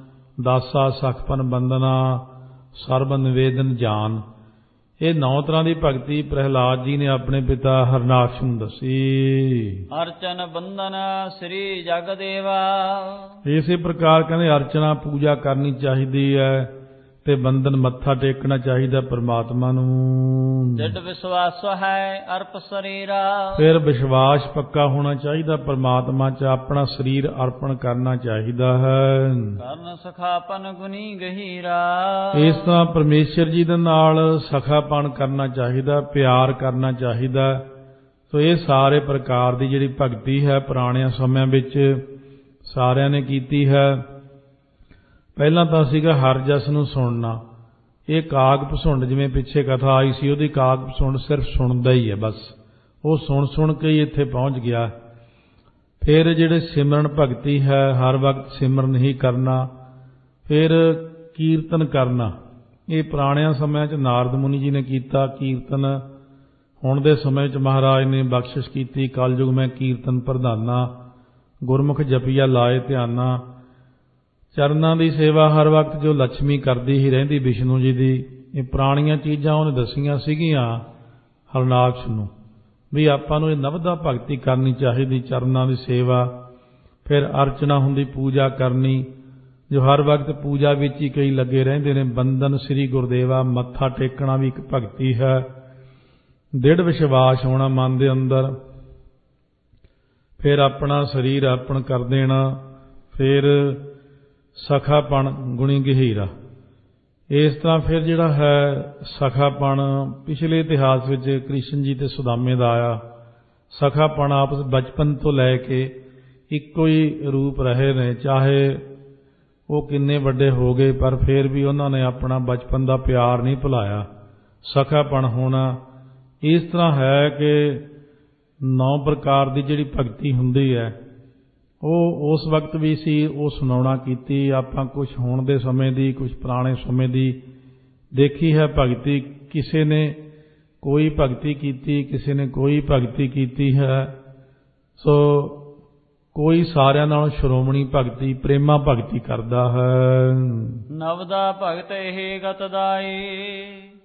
ਦਾਸਾ ਸਖਪਨ ਬੰਦਨਾ, ਸਰਬ ਨਿਵੇਦਨ ਜਾਨ, ਇਹ ਨੌ ਤਰ੍ਹਾਂ ਦੀ ਭਗਤੀ ਪ੍ਰਹਿਲਾਦ ਜੀ ਨੇ ਆਪਣੇ ਪਿਤਾ ਹਰਨਾਕਸ਼ ਨੂੰ ਦੱਸੀ। ਅਰਚਨ ਬੰਦਨ ਸ੍ਰੀ ਜਗ ਦੇਵਾ। ਇਸੇ ਪ੍ਰਕਾਰ ਕਹਿੰਦੇ ਅਰਚਨਾ ਪੂਜਾ ਕਰਨੀ ਚਾਹੀਦੀ ਹੈ ਤੇ ਬੰਦਨ ਮੱਥਾ ਟੇਕਣਾ ਚਾਹੀਦਾ ਪਰਮਾਤਮਾ ਨੂੰ। ਜਿਡ ਵਿਸ਼ਵਾਸ ਹੈ ਅਰਪ ਸਰੀਰਾ। ਫਿਰ ਵਿਸ਼ਵਾਸ ਪੱਕਾ ਹੋਣਾ ਚਾਹੀਦਾ ਪਰਮਾਤਮਾ 'ਚ, ਆਪਣਾ ਸਰੀਰ ਅਰਪਣ ਕਰਨਾ ਚਾਹੀਦਾ ਹੈ। ਕਰਨ ਸਖਾਪਨ ਗੁਨੀ ਗਹੀਰਾ। ਇਸ ਤਰ੍ਹਾਂ ਪਰਮੇਸ਼ਰ ਜੀ ਦੇ ਨਾਲ ਸਖਾਪਣ ਕਰਨਾ ਚਾਹੀਦਾ, ਪਿਆਰ ਕਰਨਾ ਚਾਹੀਦਾ। ਸੋ ਇਹ ਸਾਰੇ ਪ੍ਰਕਾਰ ਦੀ ਜਿਹੜੀ ਭਗਤੀ ਹੈ ਪੁਰਾਣਿਆਂ ਸਮਿਆਂ ਵਿੱਚ ਸਾਰਿਆਂ ਨੇ ਕੀਤੀ ਹੈ। ਪਹਿਲਾਂ ਤਾਂ ਸੀਗਾ ਹਰ ਜਸ ਨੂੰ ਸੁਣਨਾ। ਇਹ ਕਾਗ ਭਸੁੰਡ, ਜਿਵੇਂ ਪਿੱਛੇ ਕਥਾ ਆਈ ਸੀ, ਉਹਦੀ ਕਾਗ ਭਸੁੰਡ ਸਿਰਫ ਸੁਣਦਾ ਹੀ ਹੈ ਬਸ, ਉਹ ਸੁਣ ਸੁਣ ਕੇ ਹੀ ਇੱਥੇ ਪਹੁੰਚ ਗਿਆ। ਫਿਰ ਜਿਹੜੇ ਸਿਮਰਨ ਭਗਤੀ ਹੈ, ਹਰ ਵਕਤ ਸਿਮਰਨ ਹੀ ਕਰਨਾ। ਫਿਰ ਕੀਰਤਨ ਕਰਨਾ, ਇਹ ਪੁਰਾਣਿਆਂ ਸਮਿਆਂ 'ਚ ਨਾਰਦ ਮੁਨੀ ਜੀ ਨੇ ਕੀਤਾ ਕੀਰਤਨ। ਹੁਣ ਦੇ ਸਮੇਂ 'ਚ ਮਹਾਰਾਜ ਨੇ ਬਖਸ਼ਿਸ਼ ਕੀਤੀ, ਕਲਯੁਗ ਮੈਂ ਕੀਰਤਨ ਪ੍ਰਧਾਨਾ, ਗੁਰਮੁਖ ਜਪੀਆ ਲਾਏ ਧਿਆਨਾ। ਚਰਨਾਂ ਦੀ ਸੇਵਾ ਹਰ ਵਕਤ ਜੋ ਲక్ష్ਮੀ ਕਰਦੀ ਹੀ ਰਹਿੰਦੀ ਵਿਸ਼ਨੂੰ ਜੀ ਦੀ। ਇਹ ਪੁਰਾਣੀਆਂ ਚੀਜ਼ਾਂ ਉਹਨੇ ਦੱਸੀਆਂ ਸੀਗੀਆਂ ਹਰਨਾਕਸ਼ ਨੂੰ ਵੀ ਆਪਾਂ ਨੂੰ ਇਹ ਨਵਦਾ ਭਗਤੀ ਕਰਨੀ ਚਾਹੀਦੀ, ਚਰਨਾਂ ਦੀ ਸੇਵਾ। ਫਿਰ ਅਰਚਨਾ ਹੁੰਦੀ, ਪੂਜਾ ਕਰਨੀ, ਜੋ ਹਰ ਵਕਤ ਪੂਜਾ ਵਿੱਚ ਹੀ ਕਈ ਲੱਗੇ ਰਹਿੰਦੇ ਨੇ। ਬੰਦਨ ਸ੍ਰੀ ਗੁਰਦੇਵਾ, ਮੱਥਾ ਟੇਕਣਾ ਵੀ ਇੱਕ ਭਗਤੀ ਹੈ। ਦ੍ਰਿੜ ਵਿਸ਼ਵਾਸ ਹੋਣਾ ਮਨ ਦੇ ਅੰਦਰ। ਫਿਰ ਆਪਣਾ ਸਰੀਰ ਅਰਪਣ ਕਰ ਦੇਣਾ। ਫਿਰ ਸਖਾਪਣ ਗੁਣੀ ਗਹੀਰਾ। ਇਸ ਤਰ੍ਹਾਂ ਫਿਰ ਜਿਹੜਾ ਹੈ ਸਖਾਪਣ ਪਿਛਲੇ ਇਤਿਹਾਸ ਵਿੱਚ ਕ੍ਰਿਸ਼ਨ ਜੀ ਤੇ ਸੁਦਾਮੇ ਦਾ ਆਇਆ। ਸਖਾਪਣ ਆਪਸ ਬਚਪਨ ਤੋਂ ਲੈ ਕੇ ਇੱਕੋ ਹੀ ਰੂਪ ਰਹੇ ਨੇ, ਚਾਹੇ ਉਹ ਕਿੰਨੇ ਵੱਡੇ ਹੋ ਗਏ ਪਰ ਫਿਰ ਵੀ ਉਹਨਾਂ ਨੇ ਆਪਣਾ ਬਚਪਨ ਦਾ ਪਿਆਰ ਨਹੀਂ ਭੁਲਾਇਆ। ਸਖਾਪਣ ਹੋਣਾ ਇਸ ਤਰ੍ਹਾਂ ਹੈ ਕਿ ਨੌ ਪ੍ਰਕਾਰ ਦੀ ਜਿਹੜੀ ਭਗਤੀ ਹੁੰਦੀ ਹੈ ਉਹ ਉਸ ਵਕਤ ਵੀ ਸੀ, ਉਹ ਸੁਣਾਉਣਾ ਕੀਤੀ। ਆਪਾਂ ਕੁਝ ਹੁਣ ਦੇ ਸਮੇਂ ਦੀ, ਕੁਝ ਪੁਰਾਣੇ ਸਮੇਂ ਦੀ ਦੇਖੀ ਹੈ ਭਗਤੀ। ਕਿਸੇ ਨੇ ਕੋਈ ਭਗਤੀ ਕੀਤੀ, ਕਿਸੇ ਨੇ ਕੋਈ ਭਗਤੀ ਕੀਤੀ ਹੈ। ਸੋ ਕੋਈ ਸਾਰਿਆਂ ਨਾਲੋਂ ਸ਼੍ਰੋਮਣੀ ਭਗਤੀ, ਪ੍ਰੇਮਾ ਭਗਤੀ ਕਰਦਾ ਹੈ। ਨਵਦਾ ਭਗਤ ਇਹ ਗਤ ਦਾਈ।